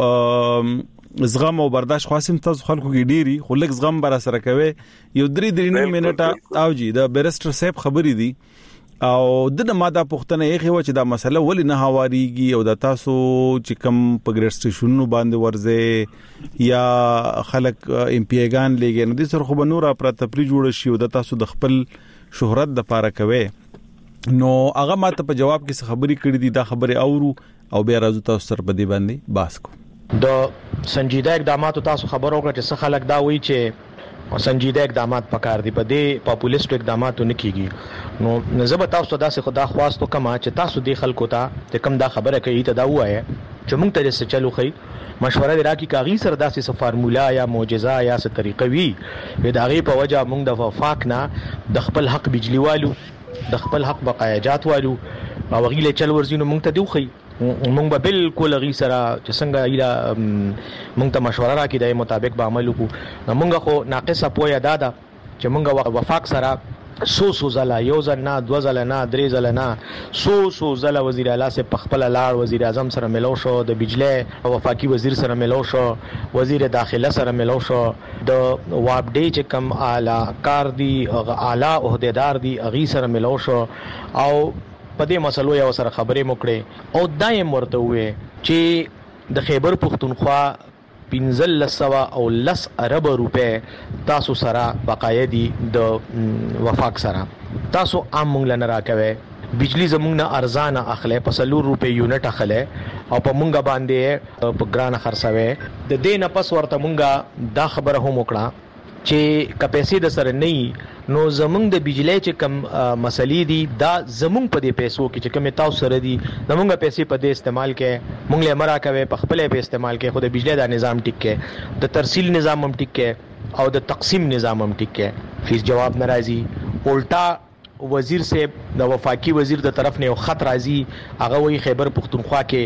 Speaker 3: زغم او برداشت خاصم تاسو خلکو کې ډیری خو لږ زغم بر سره کوي. یو 3 منټه او جی د بیرستر صاحب خبرې دي او د ماده پښتنه یې خو چې دا مسله ولې نه هواریږي او د تاسو چې کم پګریډ سټیشنونو باندې ورځي یا خلک ام پی ایګان لګي نو د سر خو بنور پر تپری جوړ شي او د تاسو د خپل شهرت د پاره کوي. نو هغه ماته په جواب کې خبرې کړې دي. دا خبره اورو او بیا راځو تاسو سره په دې باندې باس کو.
Speaker 9: د سنجیده اقداماتو تاسو خبرو کړه چې خلک دا وایي چې سنجیده اقدامات پکار دي په دې پاپولیسټ اقداماتو نه کیږي. نو نزبه تاسو دا څه خدا خواستو کما چې تاسو دې خلکو ته کم دا خبره کوي ته دا وایي چې موږ ته څه چلو خي مشوره راکې کاغي سره داسې فارمولا یا معجزه یا څه طریقه وي دا غي په وجه موږ د وفاق نه د خپل حق بجلی والو د خپل حق بقایجات والو او غیله چل ورزینو موږ ته دوخي موږ به بالکل غي سره چې څنګه ایله موږ ته مشوره راکې د مطابق به عمل وکړو. موږ خو ناقصه پوهه دادا چې موږ وفاق سره سو زلا یو ځل نه دو ځل نه درې ځل نه سو زلا وزیر اعلی سے پخپل لاړ وزیر اعظم سره ملو شو د بجلی او وفاقي وزیر سره ملو شو وزیر داخله سره ملو شو د وابډي چې کم اعلی کار دی اعلی عہدیدار دی اغي سره ملو شو او په دې مسلو یو سره خبرې موکړې او دایم ورته وې چې د خیبر پختونخوا 1500 او 10 ارب روپے تاسو سره بقایدي د وفاق سره تاسو عام مونږ لنه راکوي بجلی زمونږ نه ارزانه اخلي په 100 روپے یونټ اخلي او په مونږ باندې په ګران خرڅوي د دې نه پس ورته مونږ دا خبره هم وکړه چې کپاسي د سره نه نو زمونږ د بجلی چې کم مسلې دي دا زمونږ په دې پیسو کې چې کم تاسو سره دي زمونږ پیسې په دې استعمال کې مونږ له مرا کوي په خپل په استعمال کې خو د بجلی دا نظام ټیک کې د ترسیل نظام هم ټیک کې او د تقسیم نظام هم ټیک کې فیس جواب ناراضي الټا وزیر صاحب د وفاقي وزیر د طرف نه یو خط راځي هغه وی خیبر پختونخوا کې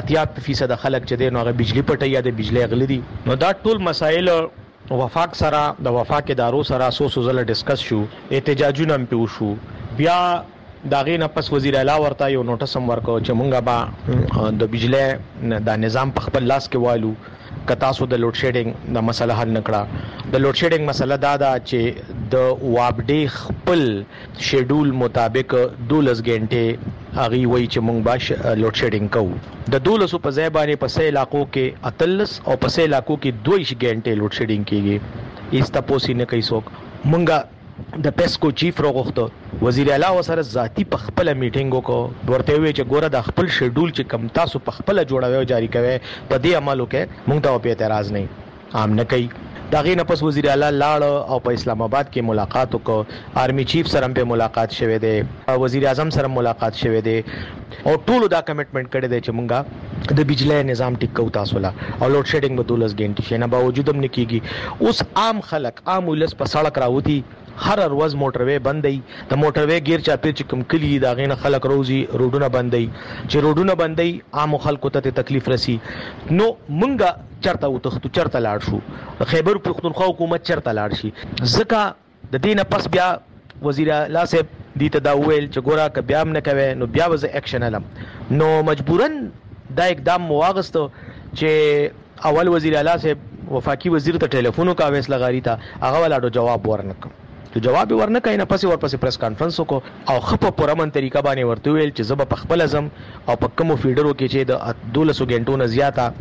Speaker 9: 80% خلک چې دی نو هغه بجلی پټي یا د بجلی غلي دي. نو دا ټول مسائل وفاق سره د وفاق ادارو سره سو زله ډیسکس شو احتجاجونه هم پیو شو. بیا داغې نه پس وزیر اعلی ورته یو نوټس هم ورکو چې مونږه با د بجلی د نظام په خپل لاس کې والو کتا سو د لوډ شیډینګ د مسله حل نکړه. د لوډ شیډینګ مسله دا چې د وابډي خپل شیډول مطابق 12 غنټه اغي وای چې مونږ باش لوډ شیډینګ کوو د 12 په ځای باندې په 6 علاقو کې 38 او په 6 علاقو کې 2 غنټه لوډ شیډینګ کیږي. ایستا پوسی نه کوي څوک. مونږه د پیسکو چیف روغخته وزیر اعلی وسره ذاتی په خپل میټینګ وکړو ورته وی چې ګوره د خپل شیډول چې کم تاسو په خپل جوړاوي او جاری کوي په دې عملو کې مونږ ته په اعتراض نه عام نه کوي. داغې نه پس وزیر اعلی لاړ او په اسلام آباد کې ملاقات وکړ. آرمی چیف سره په ملاقات شوه دی وزیر اعظم سره ملاقات شوه دی او ټول دا کمټمنټ کړی دی چې مونږه د بجلی نظام ټیک کو تاسو لا او لوډ شیډینګ به 12 غنټې شنه باوجود هم نکېږي. اوس عام خلک عام ولس په سړک راوتی هر ورځ موټروي بندي د موټروي غیر چاپیر چې کوم کلی دا غینه خلک روزي روډونه بندي چې روډونه بندي عام خلکو ته تکلیف رسی. نو مونږه چرته وتختو چرته لاړ شو خیبر پختونخوا حکومت چرته لاړ شي ځکه د دینه پس بیا وزیر اعلی صاحب دې ته دا ویل چې ګوره ک بیا نه کوي نو بیا وز اکشن علم. نو مجبورن دا اقدام مواغستو چې اول وزیر اعلی صاحب وفاقي وزیر ته ټلیفون وکاو وسله غاری ته هغه ولاړو جواب ورنکم تو جواب ورنکای نه پسې ورپسې پریس کانفرنس وکړو او خپه پرمن طریقه باندې ورته ویل چې زب په خپل ازم او په کوم فیډرو کې چې د 1200 غنټو نه زیاته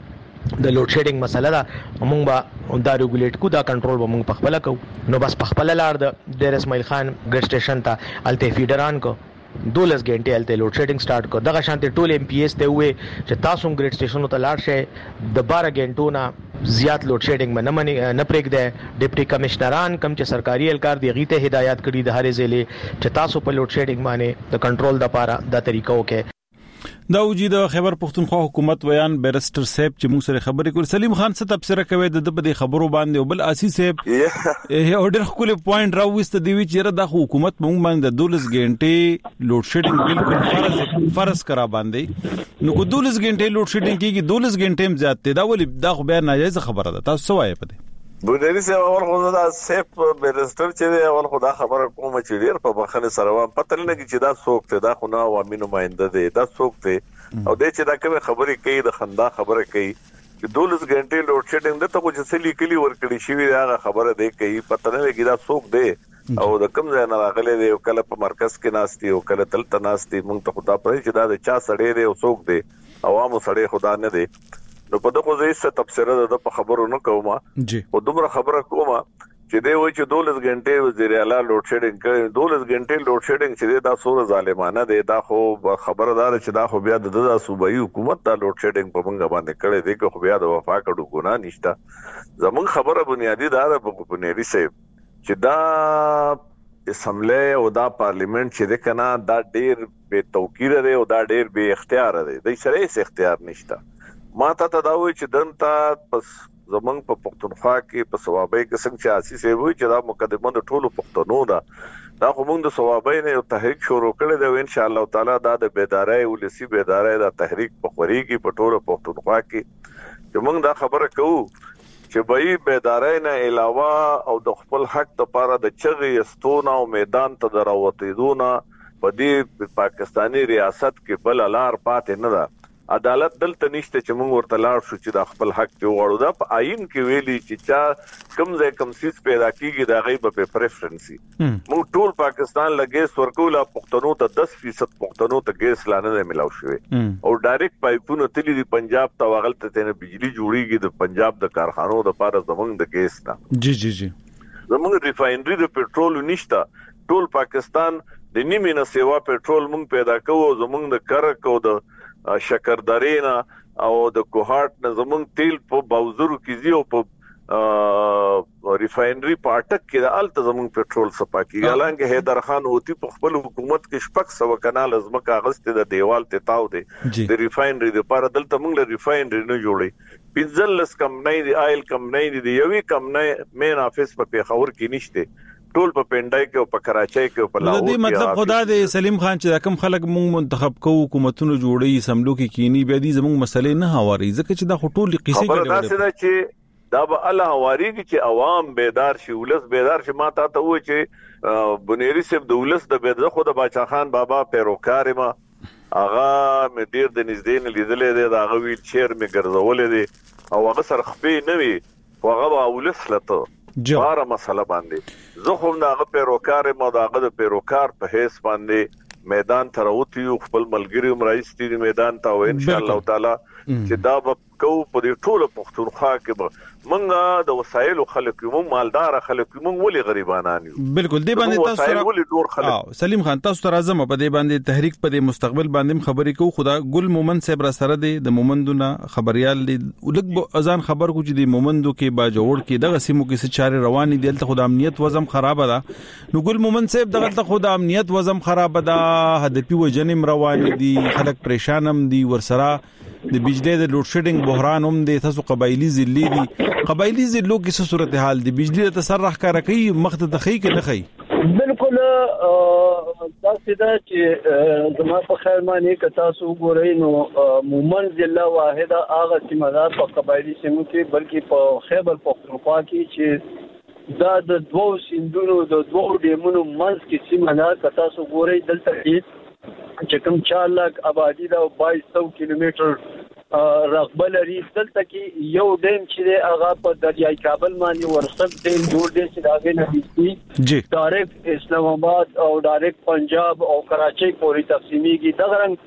Speaker 9: د لوډ شیډینګ مسله ده موږ به دا ریګولیټ کو دا کنټرول به موږ په خپل کو نو بس په خپل لار د ډیر اسماعیل خان ګډ سټیشن ته الته فیډران کو 12 غنټه الته لوډ شیډینګ سٹارټ کو دغه شانته ټول ایم پی ایس ته وې چې تاسو ګډ سټیشن ته لاړ شئ د 12 غنټو نه زیات لوډ شیډینګ نه پرېګ ده ډیپټي کمشنران کم چې سرکاري اهلکار دی غیته هدایت کړي د هرې ضلع چې تاسو په لوډ شیډینګ باندې د کنټرول د لپاره د طریقو کې
Speaker 3: دا وجود خیبر پختونخوا حکومت ویان بیرستر صاحب چې موږ سره خبرې کول سلیم خان څه تبصره کوي د دې خبرو باندې او بل اسی صاحب اورډر خپل پوینټ راوست دی چې د حکومت موږ باندې 12 غنټې لوډ شیډینګ بالکل فرض کرا باندې نو کو 12 غنټې لوډ شیډینګ کیږي 12 غنټې هم زیات دی دا ولې دا خو بیا ناجایز خبره ده تاسو وایي پدې
Speaker 4: بونری سے اول خدا سیف بیرستر چې اول خدا خبره کوم چې ډیر په بخنه سره و پته نه کی چې دا څوک ته دا خو نه عوامي نمائنده دی دا څوک ته او د چې دا کوم خبرې کوي د خندا خبره کوي چې 12 غنټې لوډ شیډینګ د ته خو چې سلی کلی ورکړي شي دا خبره دی کوي پته نه لګي دا څوک دی او د کوم ځای نه راغلي دی او کله په مرکز کې ناشتي او کله تلته ناشتي مونږ ته خدا پرې چې دا د چا سړی دی او څوک دی عوامو سړی خدا نه دی نو په دغه ځای څخه تفسیر د خبرو نه کوم
Speaker 3: جی
Speaker 4: او دومره خبره کوم چې دی وای چې 12 غنټې وزیر اعلی لوډ شیډینګ کوي 12 غنټې لوډ شیډینګ چې دا سور ظالمانه دی دا خو خبردار چې دا خو بیا د صوبایي حکومت دا لوډ شیډینګ په منګه باندې کړی دی خو بیا د وفا کډو ګنا نشته زمون خبره بنیادی دا په بنیادی سه چې دا اسمبلی او دا پارلیمنت چې د کنا دا ډیر به توقیر دی او دا ډیر به اختیار دی د سره هیڅ اختیار نشته ما ته دا وایي چې دنتا پس زمنګ په پښتونخوا کې په ثوابي قسم چې اساسي سی وایي چې دا مقدمه د ټولو پښتنو ده دا کوم د ثوابي نه یو تحریک شروع کړی دی ان شاء الله تعالی دا د بیدارۍ ولسی بیدارۍ دا تحریک په خوريږي په ټولو پښتونخوا کې چې موږ دا خبره کوو چې به بیدارۍ نه علاوه او د خپل حق لپاره د چغې استونه او میدان ته دراوتیدونه په دې پاکستانی ریاست کې بل لار پاتې نه ده عدالت دلته نشته چې موږ ورته لاړ شو چې د خپل حق ته وړو دا په آئین کې ویلي چې چا کم ځای کم سیس پیدا کیږي دا غي په پریفرنسي موږ ټول پاکستان لګیس ورکولا پښتنو ته 10% پښتنو ته ګیس لانه ملاو شوی او ډایرکټ پایپونو تللی دی پنجاب ته وغلته ته بجلی جوړیږي د پنجاب د کارخانو د پاره زمونږ د ګیس نه
Speaker 3: جی
Speaker 4: زمونږ ریفاینری د پېټرول نشته ټول پاکستان د نیمه نه سیوا پېټرول موږ پیدا کوو زمونږ د کرک او د شکردرینا او د کوهارت نه زمونږ تیل په باوزرو کې زیو په ریفاینری په اٹک کې د الته زمونږ پېټرول سپا کیږي حالانکه حیدر خان هوتی په خپل حکومت کې شپږ سو کنال ازمه کاغذ ته د دیوال ته تاو دی د ریفاینری د لپاره دلته موږ له ریفاینری نه جوړي پنځلس کم نه دی آیل کم نه دی یوې کم نه مین افیس په پیښور کې نشته ټول په پندای کې او په کراچۍ کې او په لاهور کې
Speaker 3: مطلب خدا دې سلیم خان چې کوم خلک مونږ منتخب کوو حکومتونو جوړي سملو کې کینی بیا دي زموږ مسلې نه هواري ځکه چې دا ټول قصې
Speaker 4: کوي دا څه چې دا به الله هواري چې عوام بیدار شي ولس بیدار شي ما ته و چې بنيري صاحب د ولس د بیدار خو د باچا خان بابا پیروکار ما اغا مې ډیر د نږدې نه لیدلې دی دا غوي چیر مې ګرځولې دي او هغه سر خپې نه وي هغه ولس لته بار مسله باندې زه خو دا غو پیروکار ما دا غو پیروکار په هیڅ باندې میدان ته راوتی خپل ملګری مرایستي میدان ته او ان شاء الله تعالی چې دا کو په دې ټولو پښتونخوا کې به منګه د وسایل خلک یو مالدار خلک یو ولې غریبانان یو
Speaker 3: بالکل دې باندې تاسو سره
Speaker 4: ولې ډور خلک
Speaker 3: سلیم خان تاسو سره اعظم په دې باندې تحریک په دې مستقبل باندې خبرې کو خدا ګل مومند صاحب را سره د مومندونه خبريال دي ولګ اذان خبر کو چې د مومندو کې با جوړ کې دغه سیمو کې څه چارې روانې دي ته خدای امنیت وزم خراب ده نو ګل مومند صاحب دغه ته خدای امنیت وزم خراب ده هدفي وجنم روان دي خلک پریشانم دي ورسره د بجلی د لوډ شیډینګ بحران هم د تاسو قبایلی ضلع دي قبایلی ضلعو کې څه صورتحال دي بجلی د تصرح کار کوي مخته د خی کې نه خی
Speaker 8: بالکل تاسو دا چې زما په خیر معنی ک تاسو ګورئ نو مومن ضلع واحده هغه سیمه ده په قبایلی سیمو کې بلکې په خیبر پختونخوا کې چې دا د دوو سیندونو د دوو ډیمونو منځ کې سیمه ده ک تاسو ګورئ دلته چې کوم 4 لک آبادی دا 2200 کیلومتر رقبه لري دلته کې یو ډیم چې هغه په دریای کابل باندې ورسک ډیم جوړ دی چې داغه نه دي ډایرکټ اسلام آباد او ډایرکټ پنجاب او کراچۍ پورې تقسیمېږي دا رنګ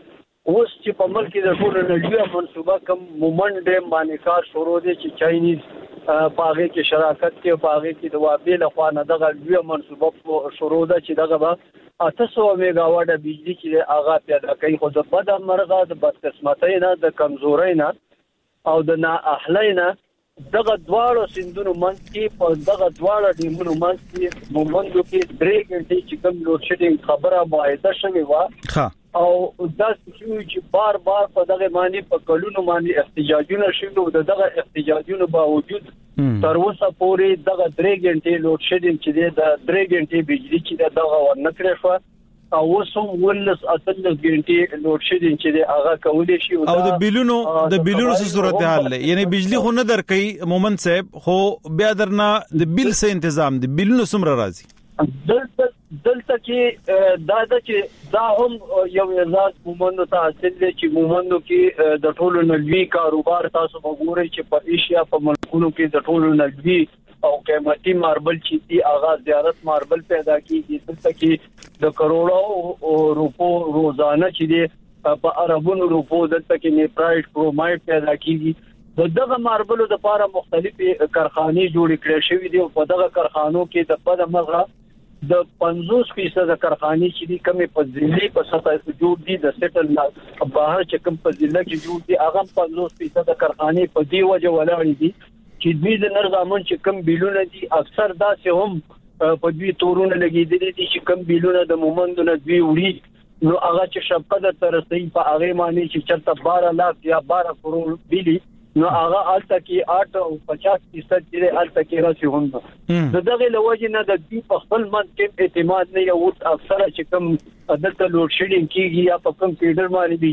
Speaker 8: اوس چې په ملک د ټولو نړیوال منصوبه کوم مومن ډیم باندې کار شروع دي چې چاینیز پاغه کې شراکت کې پاغه کې د وابې له خوا نه دغه لوی منصوبه شروع ده چې دغه به 800 میگاواټ بجلی چې هغه پیدا کوي خو د بد مرغه د بدقسمتۍ نه د کمزورۍ نه او د نااهلۍ نه دغه دواړو سندونو منځ کې په دغه دواړو ډیمونو منځ کې مومندو کې 3 غنټې چې کوم لوډ شیډینګ خبره باید شوي وا او دا چې بار په دغه معنی په کلونو باندې احتجاجونه شوي او دغه احتجاجونو باوجود تر اوسه پورې دغه 3 غنټې لوډ شیډینګ چې د 3 غنټې بجلی چې دغه ورنکړې شو او وسوم ولس اصل غنټې لوډ شیډینګ چې هغه کولې شي
Speaker 3: او د بیلونو څه صورتحال لري یعنی بجلی خو نه درکې مومن صاحب خو بیا درنه د بیل څه تنظیم دی بیلونو سمره راځي
Speaker 8: دلته کې دا هم یو اعزاز مومندو ته حاصل دی چې مومندو کې د ټولو نړیوي کاروبار تاسو وګورئ چې په ایشیا په ملکونو کې د ټولو نړیوي او قیمتي ماربل چې دی آغاز زیارت ماربل پیدا کیږي دلته کې د کروڑو روپو روزانه چې دی په اربونو روپو دلته کې نیپرایټ کرومایټ پیدا کیږي دغه ماربلو د لپاره مختلفې کارخانې جوړې کړې شوې دي او په دغه کارخانو کې د بد مرغه د 50% کارخانې چې دي کمې په ضلع په سطح جوړ دي د سیټل بهر چې کوم په ضلع کې جوړ دي هغه 50% کارخانې په دی وجه ولاړې دي چې دوی د نرغامن چې کوم بیلونه دي اکثر داسې هم په دوی تورونه لګیدلي دي چې کوم بیلونه د مومندو نه دوی وړي نو هغه چې شپه د ترسي په هغه معنی چې چرته 12 لک یا 12 کروڑ بیلی نو هغه الته کې 8 او 50% چې الته کې راشي هم دغه لوجه نه د دې په خپل منځ کې اعتماد نه یو اکثر چې کوم دلته لوډ شیډینګ کیږي یا په کوم فیډر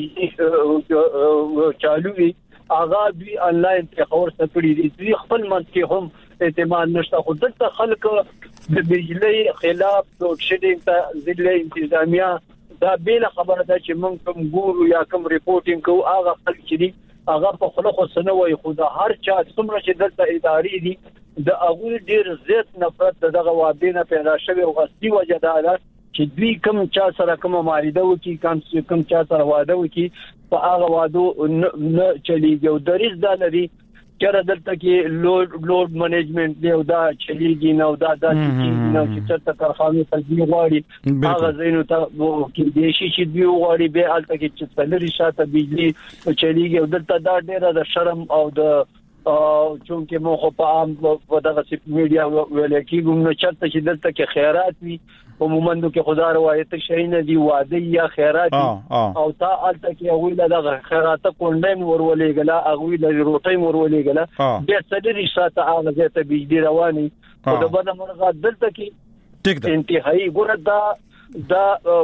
Speaker 8: باندې چالو وي هغه دوی انلاین په خبر سپړي دي دوی خپل منځ کې هم اعتماد نشته خو دلته خلک د بجلی خلاف لوډ شیډینګ ته ضلع انتظامیه دا بیل خبره ده چې موږ کوم ګورو یا کوم ریپورټینګ کوو هغه خلک چې هغه په خلکو سنوي خو د هر چا څومره چې دلته اداري دي د هغه ډیر زیات نفرت دغه وابینه پیدا شوی او اصلي وجه دا ده چې دوی کوم چا سره کوم ماریده وکي کوم چا سره واده وکي په هغه وادو نه چلیږي او دریز دا لري چېر دلته کې لوډ منیجمنت دی او دا چلیږي نو دا چې چرته کارخانه تلګي غواړي هغه زینو ته کې دیشي چې دی غواړي به الته کې چې څلوري شاته بجلی چلیږي او دلته دا ډیره د شرم او د چونکه مو خو په عام په دغه میډیا ویل کېږي نو چرته چې دلته کې خیرات وي په مومندو کې خدا روایت شي نه دی واده یا خیرات او تا الته کې هغه دغه خیرات کونډې ورولې غلا هغه د روټي ورولې غلا د څلوري شاته هغه ته بجلی رواني او د بده مرغه دلته کې انتهایی ګره دا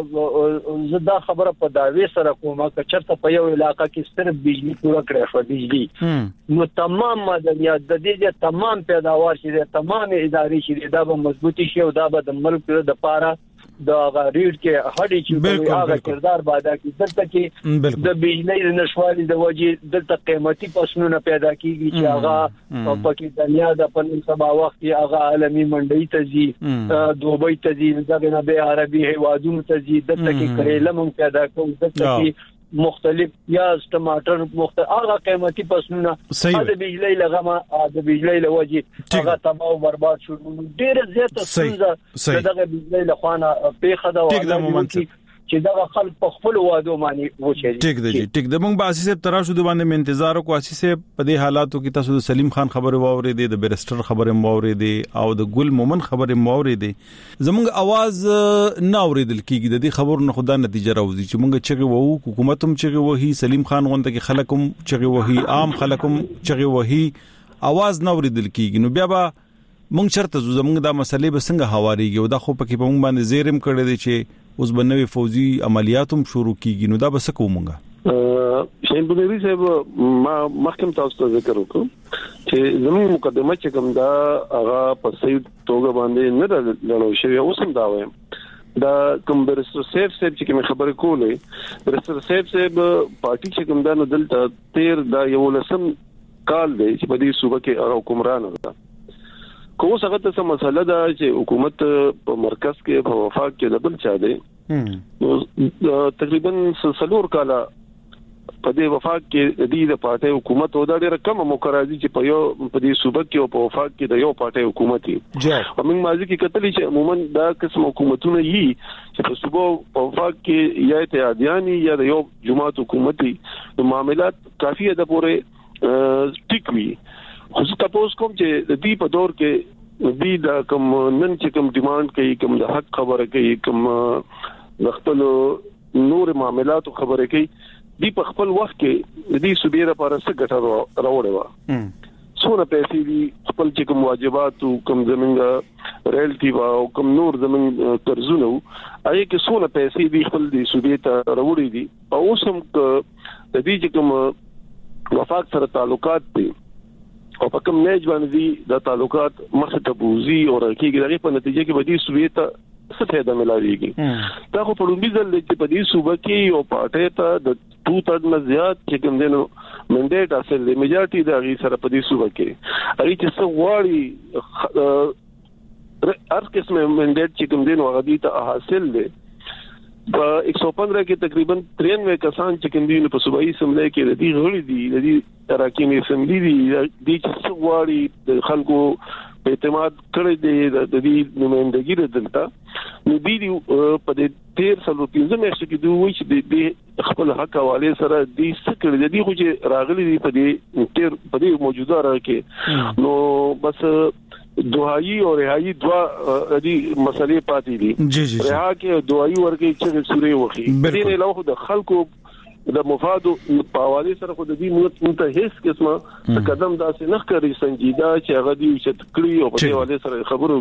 Speaker 8: زدا خبره په داوی سره کومه چې چرته په یو علاقې کې صرف بجلی پورا کړی شو بجلی نو تمام مدنیات د دې تمام پیداوار چې تمام ادارې چې دا به مضبوطی شي او دا به د ملک د پاره د غریډ کې هډي چې هغه کردار بادا کې دلته کې د بجلی نشوالي د وجې دلته قیمتي پسونه پیدا کیږي چې هغه په دنیا د په سبا وخت هغه عالمي منډي ته زی دوبۍ ته زی دغه نه به عربي هوادونو ته زی دلته کې کریله مون پیدا کوم دلته کې مختلف پیاز ټماټر مختلف هغه قیمتي پسونه د بجلی لغمه د بجلی لوجې هغه تباہ او برباد شو ډیر زیات څنګه دغه بجلی لخوانه پیخه دا چې دا خلک په خپل وادو معنی وچی
Speaker 3: ټیک د موږ باسي سره تراشو د باندې انتظار کو اساس په دې حالاتو کې تاسو د سلیم خان خبره واوري دي د بیرستر خبره واوري دي او د ګل مومن خبره واوري دي زموږ आवाज نه اوریدل کیږي د دې خبرو نه خدا نتیجه راوځي چې موږ چې وو حکومت هم چې وਹੀ سلیم خان غونډه کې خلکم چې وਹੀ عام خلکم چې وਹੀ आवाज نه اوریدل کیږي نو بیا به موږ چرته زموږ د مسلې به څنګه حواریږي او دا خو پکې په موږ باندې زیرم کړی دی چې اوس بنوي فوجي عملیاتوم شروع کیږي نو دا به څه کومګه
Speaker 5: شین بنوري صاحب ما محکم تاسو ته ذکر وکم چې زموږ مقدمه چې کوم دا هغه په صحیح توګه باندې نه لړو شوی اوس هم دا وایم دا کوم برستر سیف چې کوم خبره کولې برستر سیف پارټي چې کوم دا نو دلته 13 دا یو لسم کال دی چې په دې صوبه کې حکمران ده کوم څه غته څه مسله ده چې حکومت په مرکز کې په وفاق کې د بل چا دی تقریبا 3 کاله په دې وفاق کې د دې د پارټي حکومت او د ډېر کم مقرري چې په یو په دې صوبه کې او په وفاق کې د یو پارټي حکومت دی او موږ مازی کې کتلی چې عموما دا قسم حکومتونه یي چې په صوبه او وفاق کې یا اتحادیانی یا د یو جماعت حکومتي معاملات کافي د پورې ټیک وي خو تاسو کوم چې د دې په دور کې دې د کوم نن چې کوم ډیماند کوي کوم د حق خبره کوي کوم د خپل نور معاملات خبره کوي دی په خپل وخت کې د دې صوبې لپاره څه ګټه راوړې و څونه پیسې دي خپل چې کوم واجبات او کوم زمونږ ریلټي او کوم نور زمونږ قرضونه هغه کې څونه پیسې دي خپل دې صوبې ته راوړې دي او اوس هم د دې چې کوم وفاق سره تعلقات دي او په کوم نه ځوان دي د تعلقات مخ ته بوزي او راکېږي دغه په نتیجه کې به دې صوبې ته څه فائدہ ملایږي دا خو په لومړي ځل چې په دې صوبه کې یو پارټي ته د 2/3 نه زیات چې کوم دینو منډیټ حاصل دی میجارټي د هغه سره په دې صوبه کې هغه چې څو واړي هر قسمه منډیټ چې کوم دینو هغه دي ته حاصل دی په 115 کې تقریبا 93 کسان چې کوم دینو په صوبایي سملای کې د دې غړي دي د دې تراکمي سملي دي د چې څو واړي د خلکو په اعتماد کړی دی د دې نمائندګي دلته نو دې په دې 13 میاشتې کې دوی چې د خپل حق حواله سره دې سکړي د دې خو چې راغلي دي په دې موجوده راکې نو بس دعایي او رهایی دوا دې مسلې پاتې دي رها کې دعایي ورګي چې سوري وخی دې نه له د خلکو د مفاد په حواله سره خو د دې مت هیڅ قسمه قدم داسې نه کوي سنجیده چې هغه دې چې تکړی او په دې حواله سره خبرو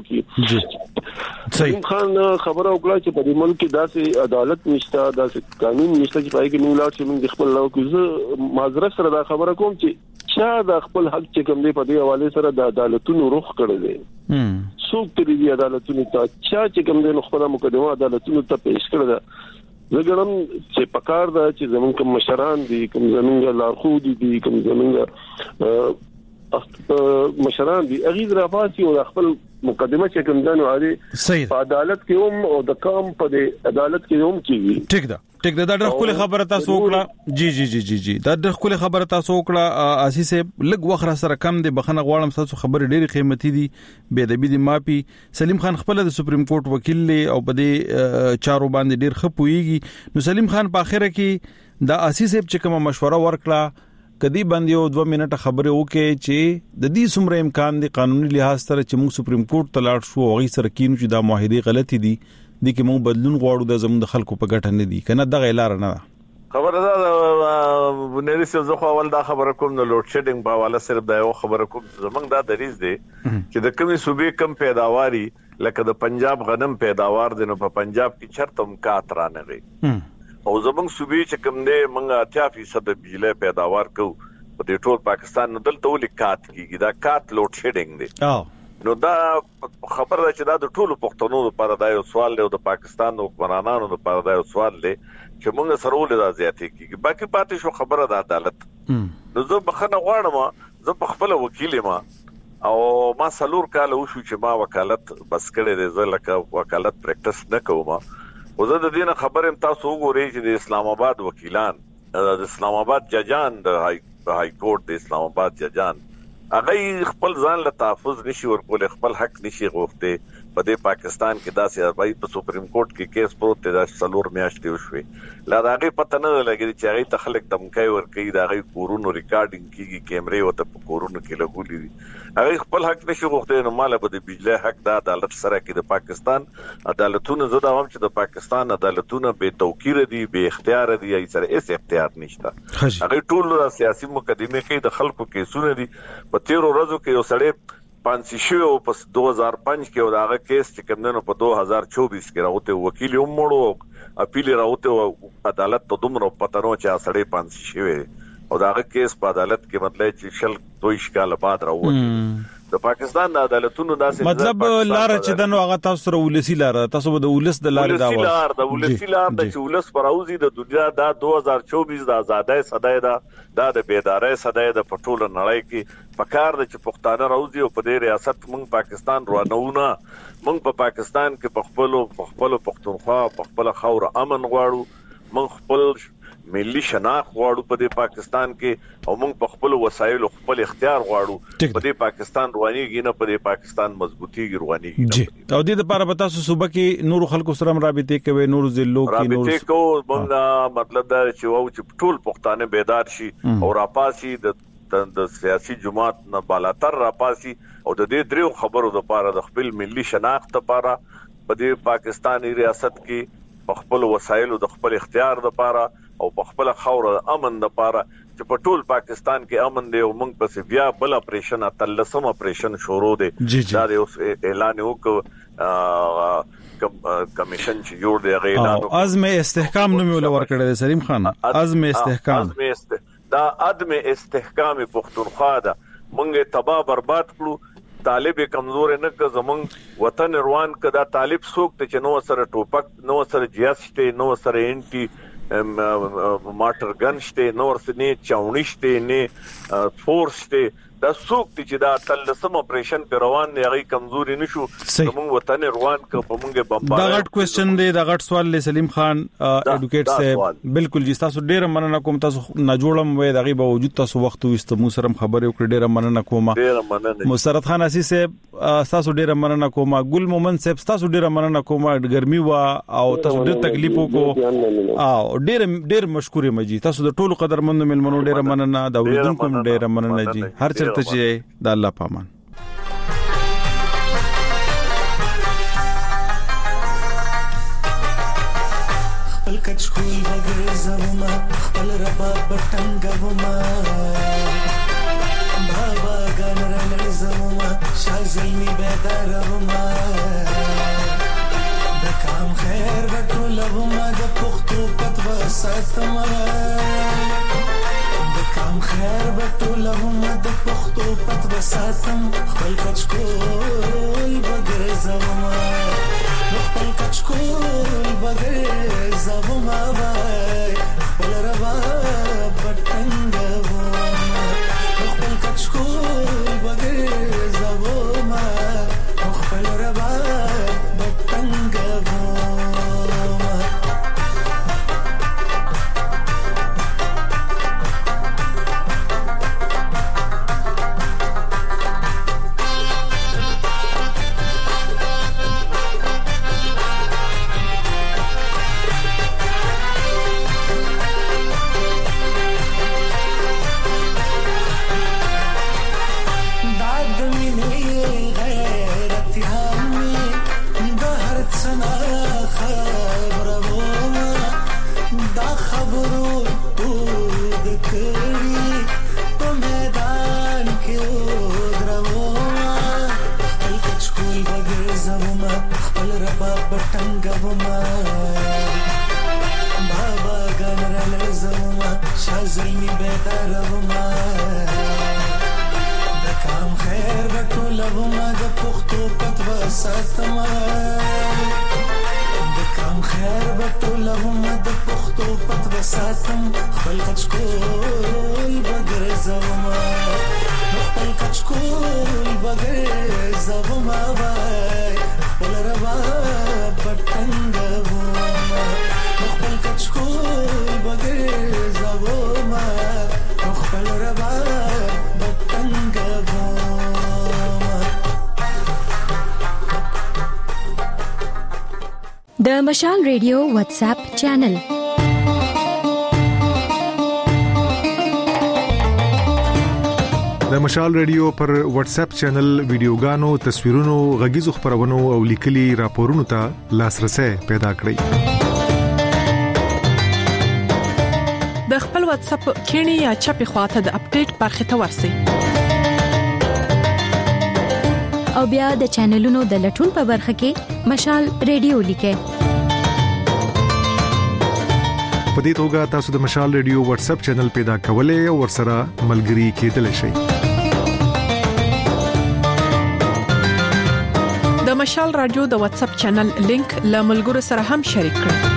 Speaker 5: کی صحیح خان خبره وکړه چې په دې ملک کې داسې عدالت نشته داسې قانون نشته چې پای کې موږ لاړ چې موږ خپل لاو کې معذرت سره دا خبره کوم چې چا د خپل حق چې کوم دی په دې حواله سره د عدالتونو رخ کړی دی څوک دې عدالتونو ته چا چې کوم دی خپل مقدمه عدالتونو ته پیښ کړی دی زګرم چې پکار دا چې زمونږ کوم مشران دي کوم زمونږ لارښود دي کوم زمونږ مشران دي اغیز رافاسي او خپل مقدمه چې کوم دانو عادي په عدالت کې هم او د کام په عدالت کې هم کیږي
Speaker 3: ټیک دا د خپل خبره تاسو وکړه جی دا د خپل خبره تاسو وکړه اساسه لګ وخره سره کم دي بخنه غواړم تاسو خبره ډېری قیمتي دي به د بي دي ماپي سلیم خان خپل د سپریم کورټ وکیل له او په دې چارو باندې ډېر خپويږي نو سلیم خان په اخره کې دا اساسه چې کوم مشوره ورکړه کدی باندې یو 2 منټه خبره وکړي چې د دې څومره امکان دي قانوني لحاظ سره چې موږ سپریم کورټ ته لاړ شو او غي سره کینو چې دا معاهده غلطي دي د کوم بدلون غواړو د زموږ د خلکو په ګټه نه دي کنه د غیلار نه
Speaker 4: خبره دا بنيري څه خو اول دا خبره کوم نو لوډ شیډینګ په حواله صرف دا یو خبره کوم زمنګ دا دریز دی چې د کمی صوبې کم پیداواري لکه د پنجاب غنم پیداوار دی نو په پنجاب کې چرتم کاترانه وي او زمنګ صوبې چې کم دی موږ 80% بجلی پیداوار کوو په دې ټول پاکستان نو دلته ولې کات کیږي دا کات لوډ شیډینګ دی نو دا خبره چې دا د ټولو پښتنو لپاره دا یو سوال دی او د پاکستان او حکمرانانو لپاره دا یو سوال دی چې موږ سره ولې دا زیاتې کیږي باقي پاتې شو خبره د عدالت نو زه بخنه غواړم زه په خپل وکیل ما او ما سلور کال وشو چې ما وکالت بس کړی دی زه لکه وکالت پریکټس نه کوم او زه د دې خبرم تاسو وګورئ چې د اسلام آباد وکیلان د اسلام آباد ججان د های کورټ د اسلام آباد ججان هغه خپل ځان له تحفظ نشي ورکول خپل حق نشي غوښته په دې پاکستان کې داسې اربای په سپریم کورټ کې کیس پروت دی د سلور میاشتې وشوي لا هغه پته نه لګی چې هغه تخلق دمکای ورکړي دا هغه کورونو ریکارډینګ کیږي کیمرې وته په کورونو کې لګولې دي هغه خپل حق نشي غوښته نو مال به د بجلی حق د عدالت سره کې د پاکستان عدالتونو زده هم چې د پاکستان عدالتونو به توقیر دي به اختیار دي ای سره هیڅ اختیار نشته هغه ټول سیاسي مقدمه کې د خلکو کیسونه دي په 13 ورځو کې یو سړی پانسی شو په 2005 کې او داغه کیس چې کمنو په 2024 کې راوته وکیل هم مړو اپیل راوته عدالت ته دومره پتنو چې سړی پانسی شو او داغه کیس په عدالت کې مطلب چې شل 2 کال بعد راوته د پاکستان د عدالتونو داسې
Speaker 3: مطلب لار چې دنو هغه تاسو سره ولسی لار تاسو د ولس د لار دا و
Speaker 4: د ولسی لار د ولس پراوزی د دنیا د 2024 د آزادۍ صدای دا د بیدارۍ صدای د پټول نړۍ کې پکار د چې پښتانه راوزی او په دې ریاست موږ پاکستان روانونه موږ په پاکستان کې په خپل پښتونخوا په خپل خاور امن غواړو موږ خپل ملي شناخت غواړو په دې پاکستان کې او موږ په خپل وسایل خپل اختیار غواړو په دې پاکستان روانيږي نه په دې پاکستان مضبوطيږي روانيږي
Speaker 3: جی او دې لپاره پتا صوبه کې نور خلکو سره رابطه کوي نور ضلعو کې نور
Speaker 4: رابطه کو موږ مطلب دا چې ټول پښتانه بیدار شي او راپاسي د سیاسي جماعت نه بالاتر راپاسي او د دې درو خبرو لپاره د خپل ملي شناخت لپاره په دې پاکستاني ریاست کې په خپل وسایل او د خپل اختیار لپاره او په خپل خوره امن لپاره چې په ټول پاکستان کې امن دی او موږ په بیا بل اپریشن اتلسم اپریشن شروع دی دا اوس اعلان وکړ کمیشن چې جوړ دی اعلان
Speaker 3: عزم استحکام نوم ولور کړی سلیم خان عزم استحکام
Speaker 4: دا عدم استحکام پښتونخوا دا موږ تباہ برباد کړو طالب کمزور نه ک زمون وطن روان کدا طالب سوک ته چې نو سره ټوپک نو سره جیاسته نو سره انټي ماټر گن شته نور سنې چاونشته نه فورس شته دا سوک چې دا تلسم اپریشن په روان دی هغه کمزوري نشو موږ وطن روان ک په موږ بمبار
Speaker 3: دا غټ کوېسچن دی دا غټ سوال له سلیم خان اډوکیټ صاحب بالکل جی تاسو ډیر مننه کوم تاسو نه جوړم وې دغه به وجود تاسو وخت وست مو سره خبرې وکړې ډیر مننه کوم مسرت خان اسی صاحب تاسو ډیر مننه کوم ګل مومن صاحب تاسو ډیر مننه کوم ګرمي وا او تاسو ډیر تکلیف وکړو او ډیر مشکور یم جی تاسو د ټولو قدرمن ملمنو ډیر مننه دا ولیدونکو ډیر مننه جی هر ته چې د الله پامان
Speaker 7: خپل کچکول بغیر زما خپل ربا پټنګوما بابا ګنرل زما شازلمی بیداروما د کام خیر وټولوما د پختو پتو ساتما کام خیر بټولم د پختو پت وساتم خپل کچکول بغیر زما خپل کچکول بغیر زما وای خپل روا بټنګو خپل کچکول بغیر زما خپل روا بټنګو
Speaker 10: د مشال ریډیو واتس اپ چینل
Speaker 11: د مشال ریډیو پر واتس اپ چینل ویډیوګانو تصویرونو غږیزو خبرونو او لیکلي راپورونو ته لاسرسي پیدا کړئ
Speaker 12: د خپل واتس اپ کینی یا چپی خواته د اپډیټ برخه ته ورسئ
Speaker 10: او بیا د چینلونو د لټون په برخه کې مشال ریډیو لیکه
Speaker 11: په دې توګه تاسو د مشال ریډیو واتس اپ چینل پیدا کولای او ورسره ملګري کېدلی شئ
Speaker 12: د مشال رادیو د واتس اپ چینل لینک له ملګرو سره هم شریک کړئ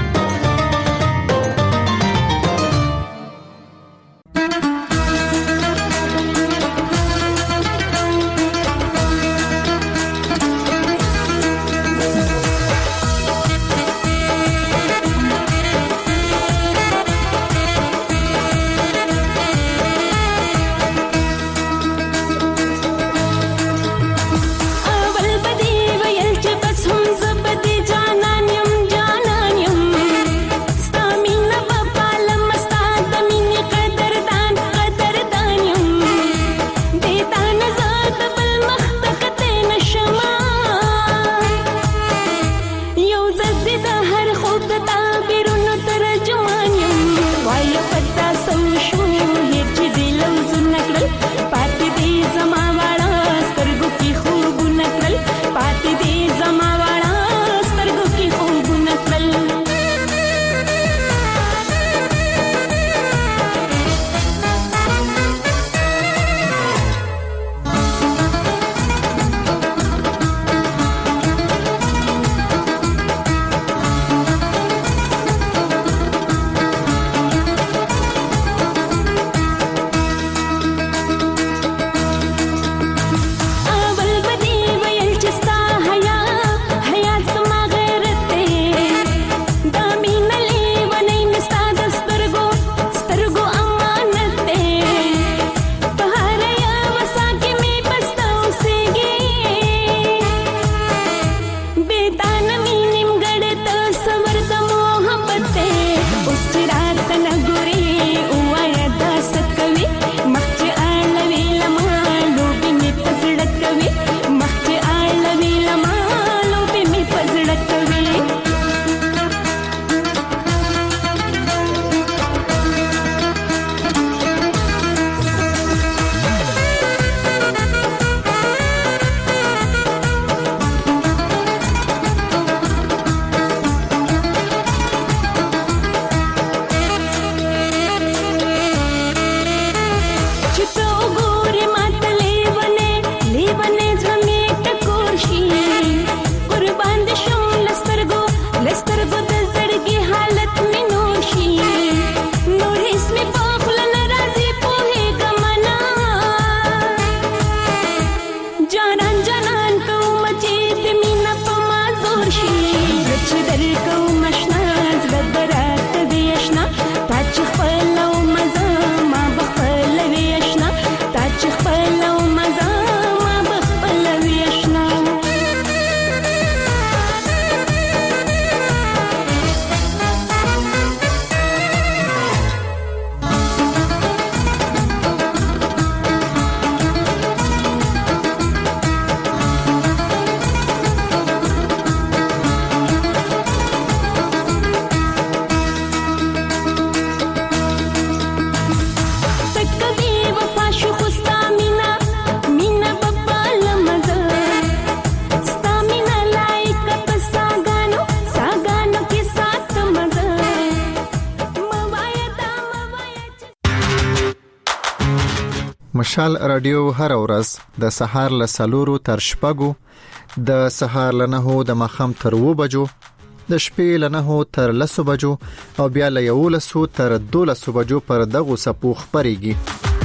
Speaker 13: مشال رادیو هر ورځ د سهار له 4 تر 6 د سهار له 9 د مخام تر 2 بجو د شپې له 9 تر 10 بجو او بیا له 11 تر 12 بجو پر دغه سپو خبريږي.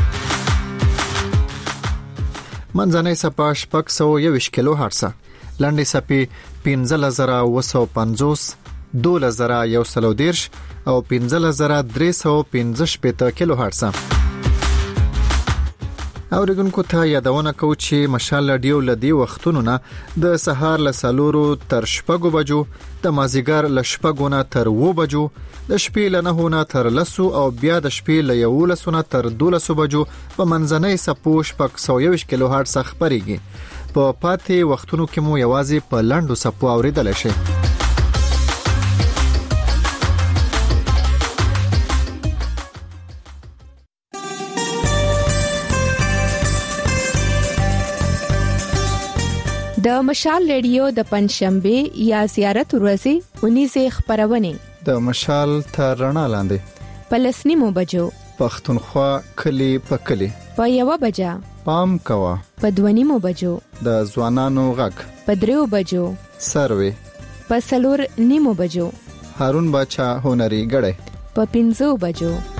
Speaker 13: منځنۍ سپا 621 کیلو هرتز، لنډي سپي 15950، 2110 او 15315 کیلو هرتز. اوریدونکو ته یادونه کوم چې مشال رادیو لدی وختونو نه د سهار له 4 تر 6 بجو، د مازیګر له 6 نه تر 2 بجو، د شپې له 9 نه تر 10 او بیا د شپې له 11 نه تر 12 بجو په منځنۍ سپو 621 کیلو هرتز خبريږي. په پاتې وختونو کې مو یوازې په لاندو سپو اوریدل شي.
Speaker 2: د مشال ریډیو د پنځشنبه یا زیارت ورځې 19 خبرونه
Speaker 13: د مشال تر رڼا لاندې
Speaker 2: په 9 بجو
Speaker 13: پښتونخوا کلی په کلی
Speaker 2: په 1 بجا
Speaker 13: پام کوا
Speaker 2: په 2 بجو
Speaker 13: د ځوانانو غږ
Speaker 2: په 3 بجو
Speaker 13: سروي
Speaker 2: په 4 بجو
Speaker 13: هارون بچا هنري غړې
Speaker 2: په 5 بجو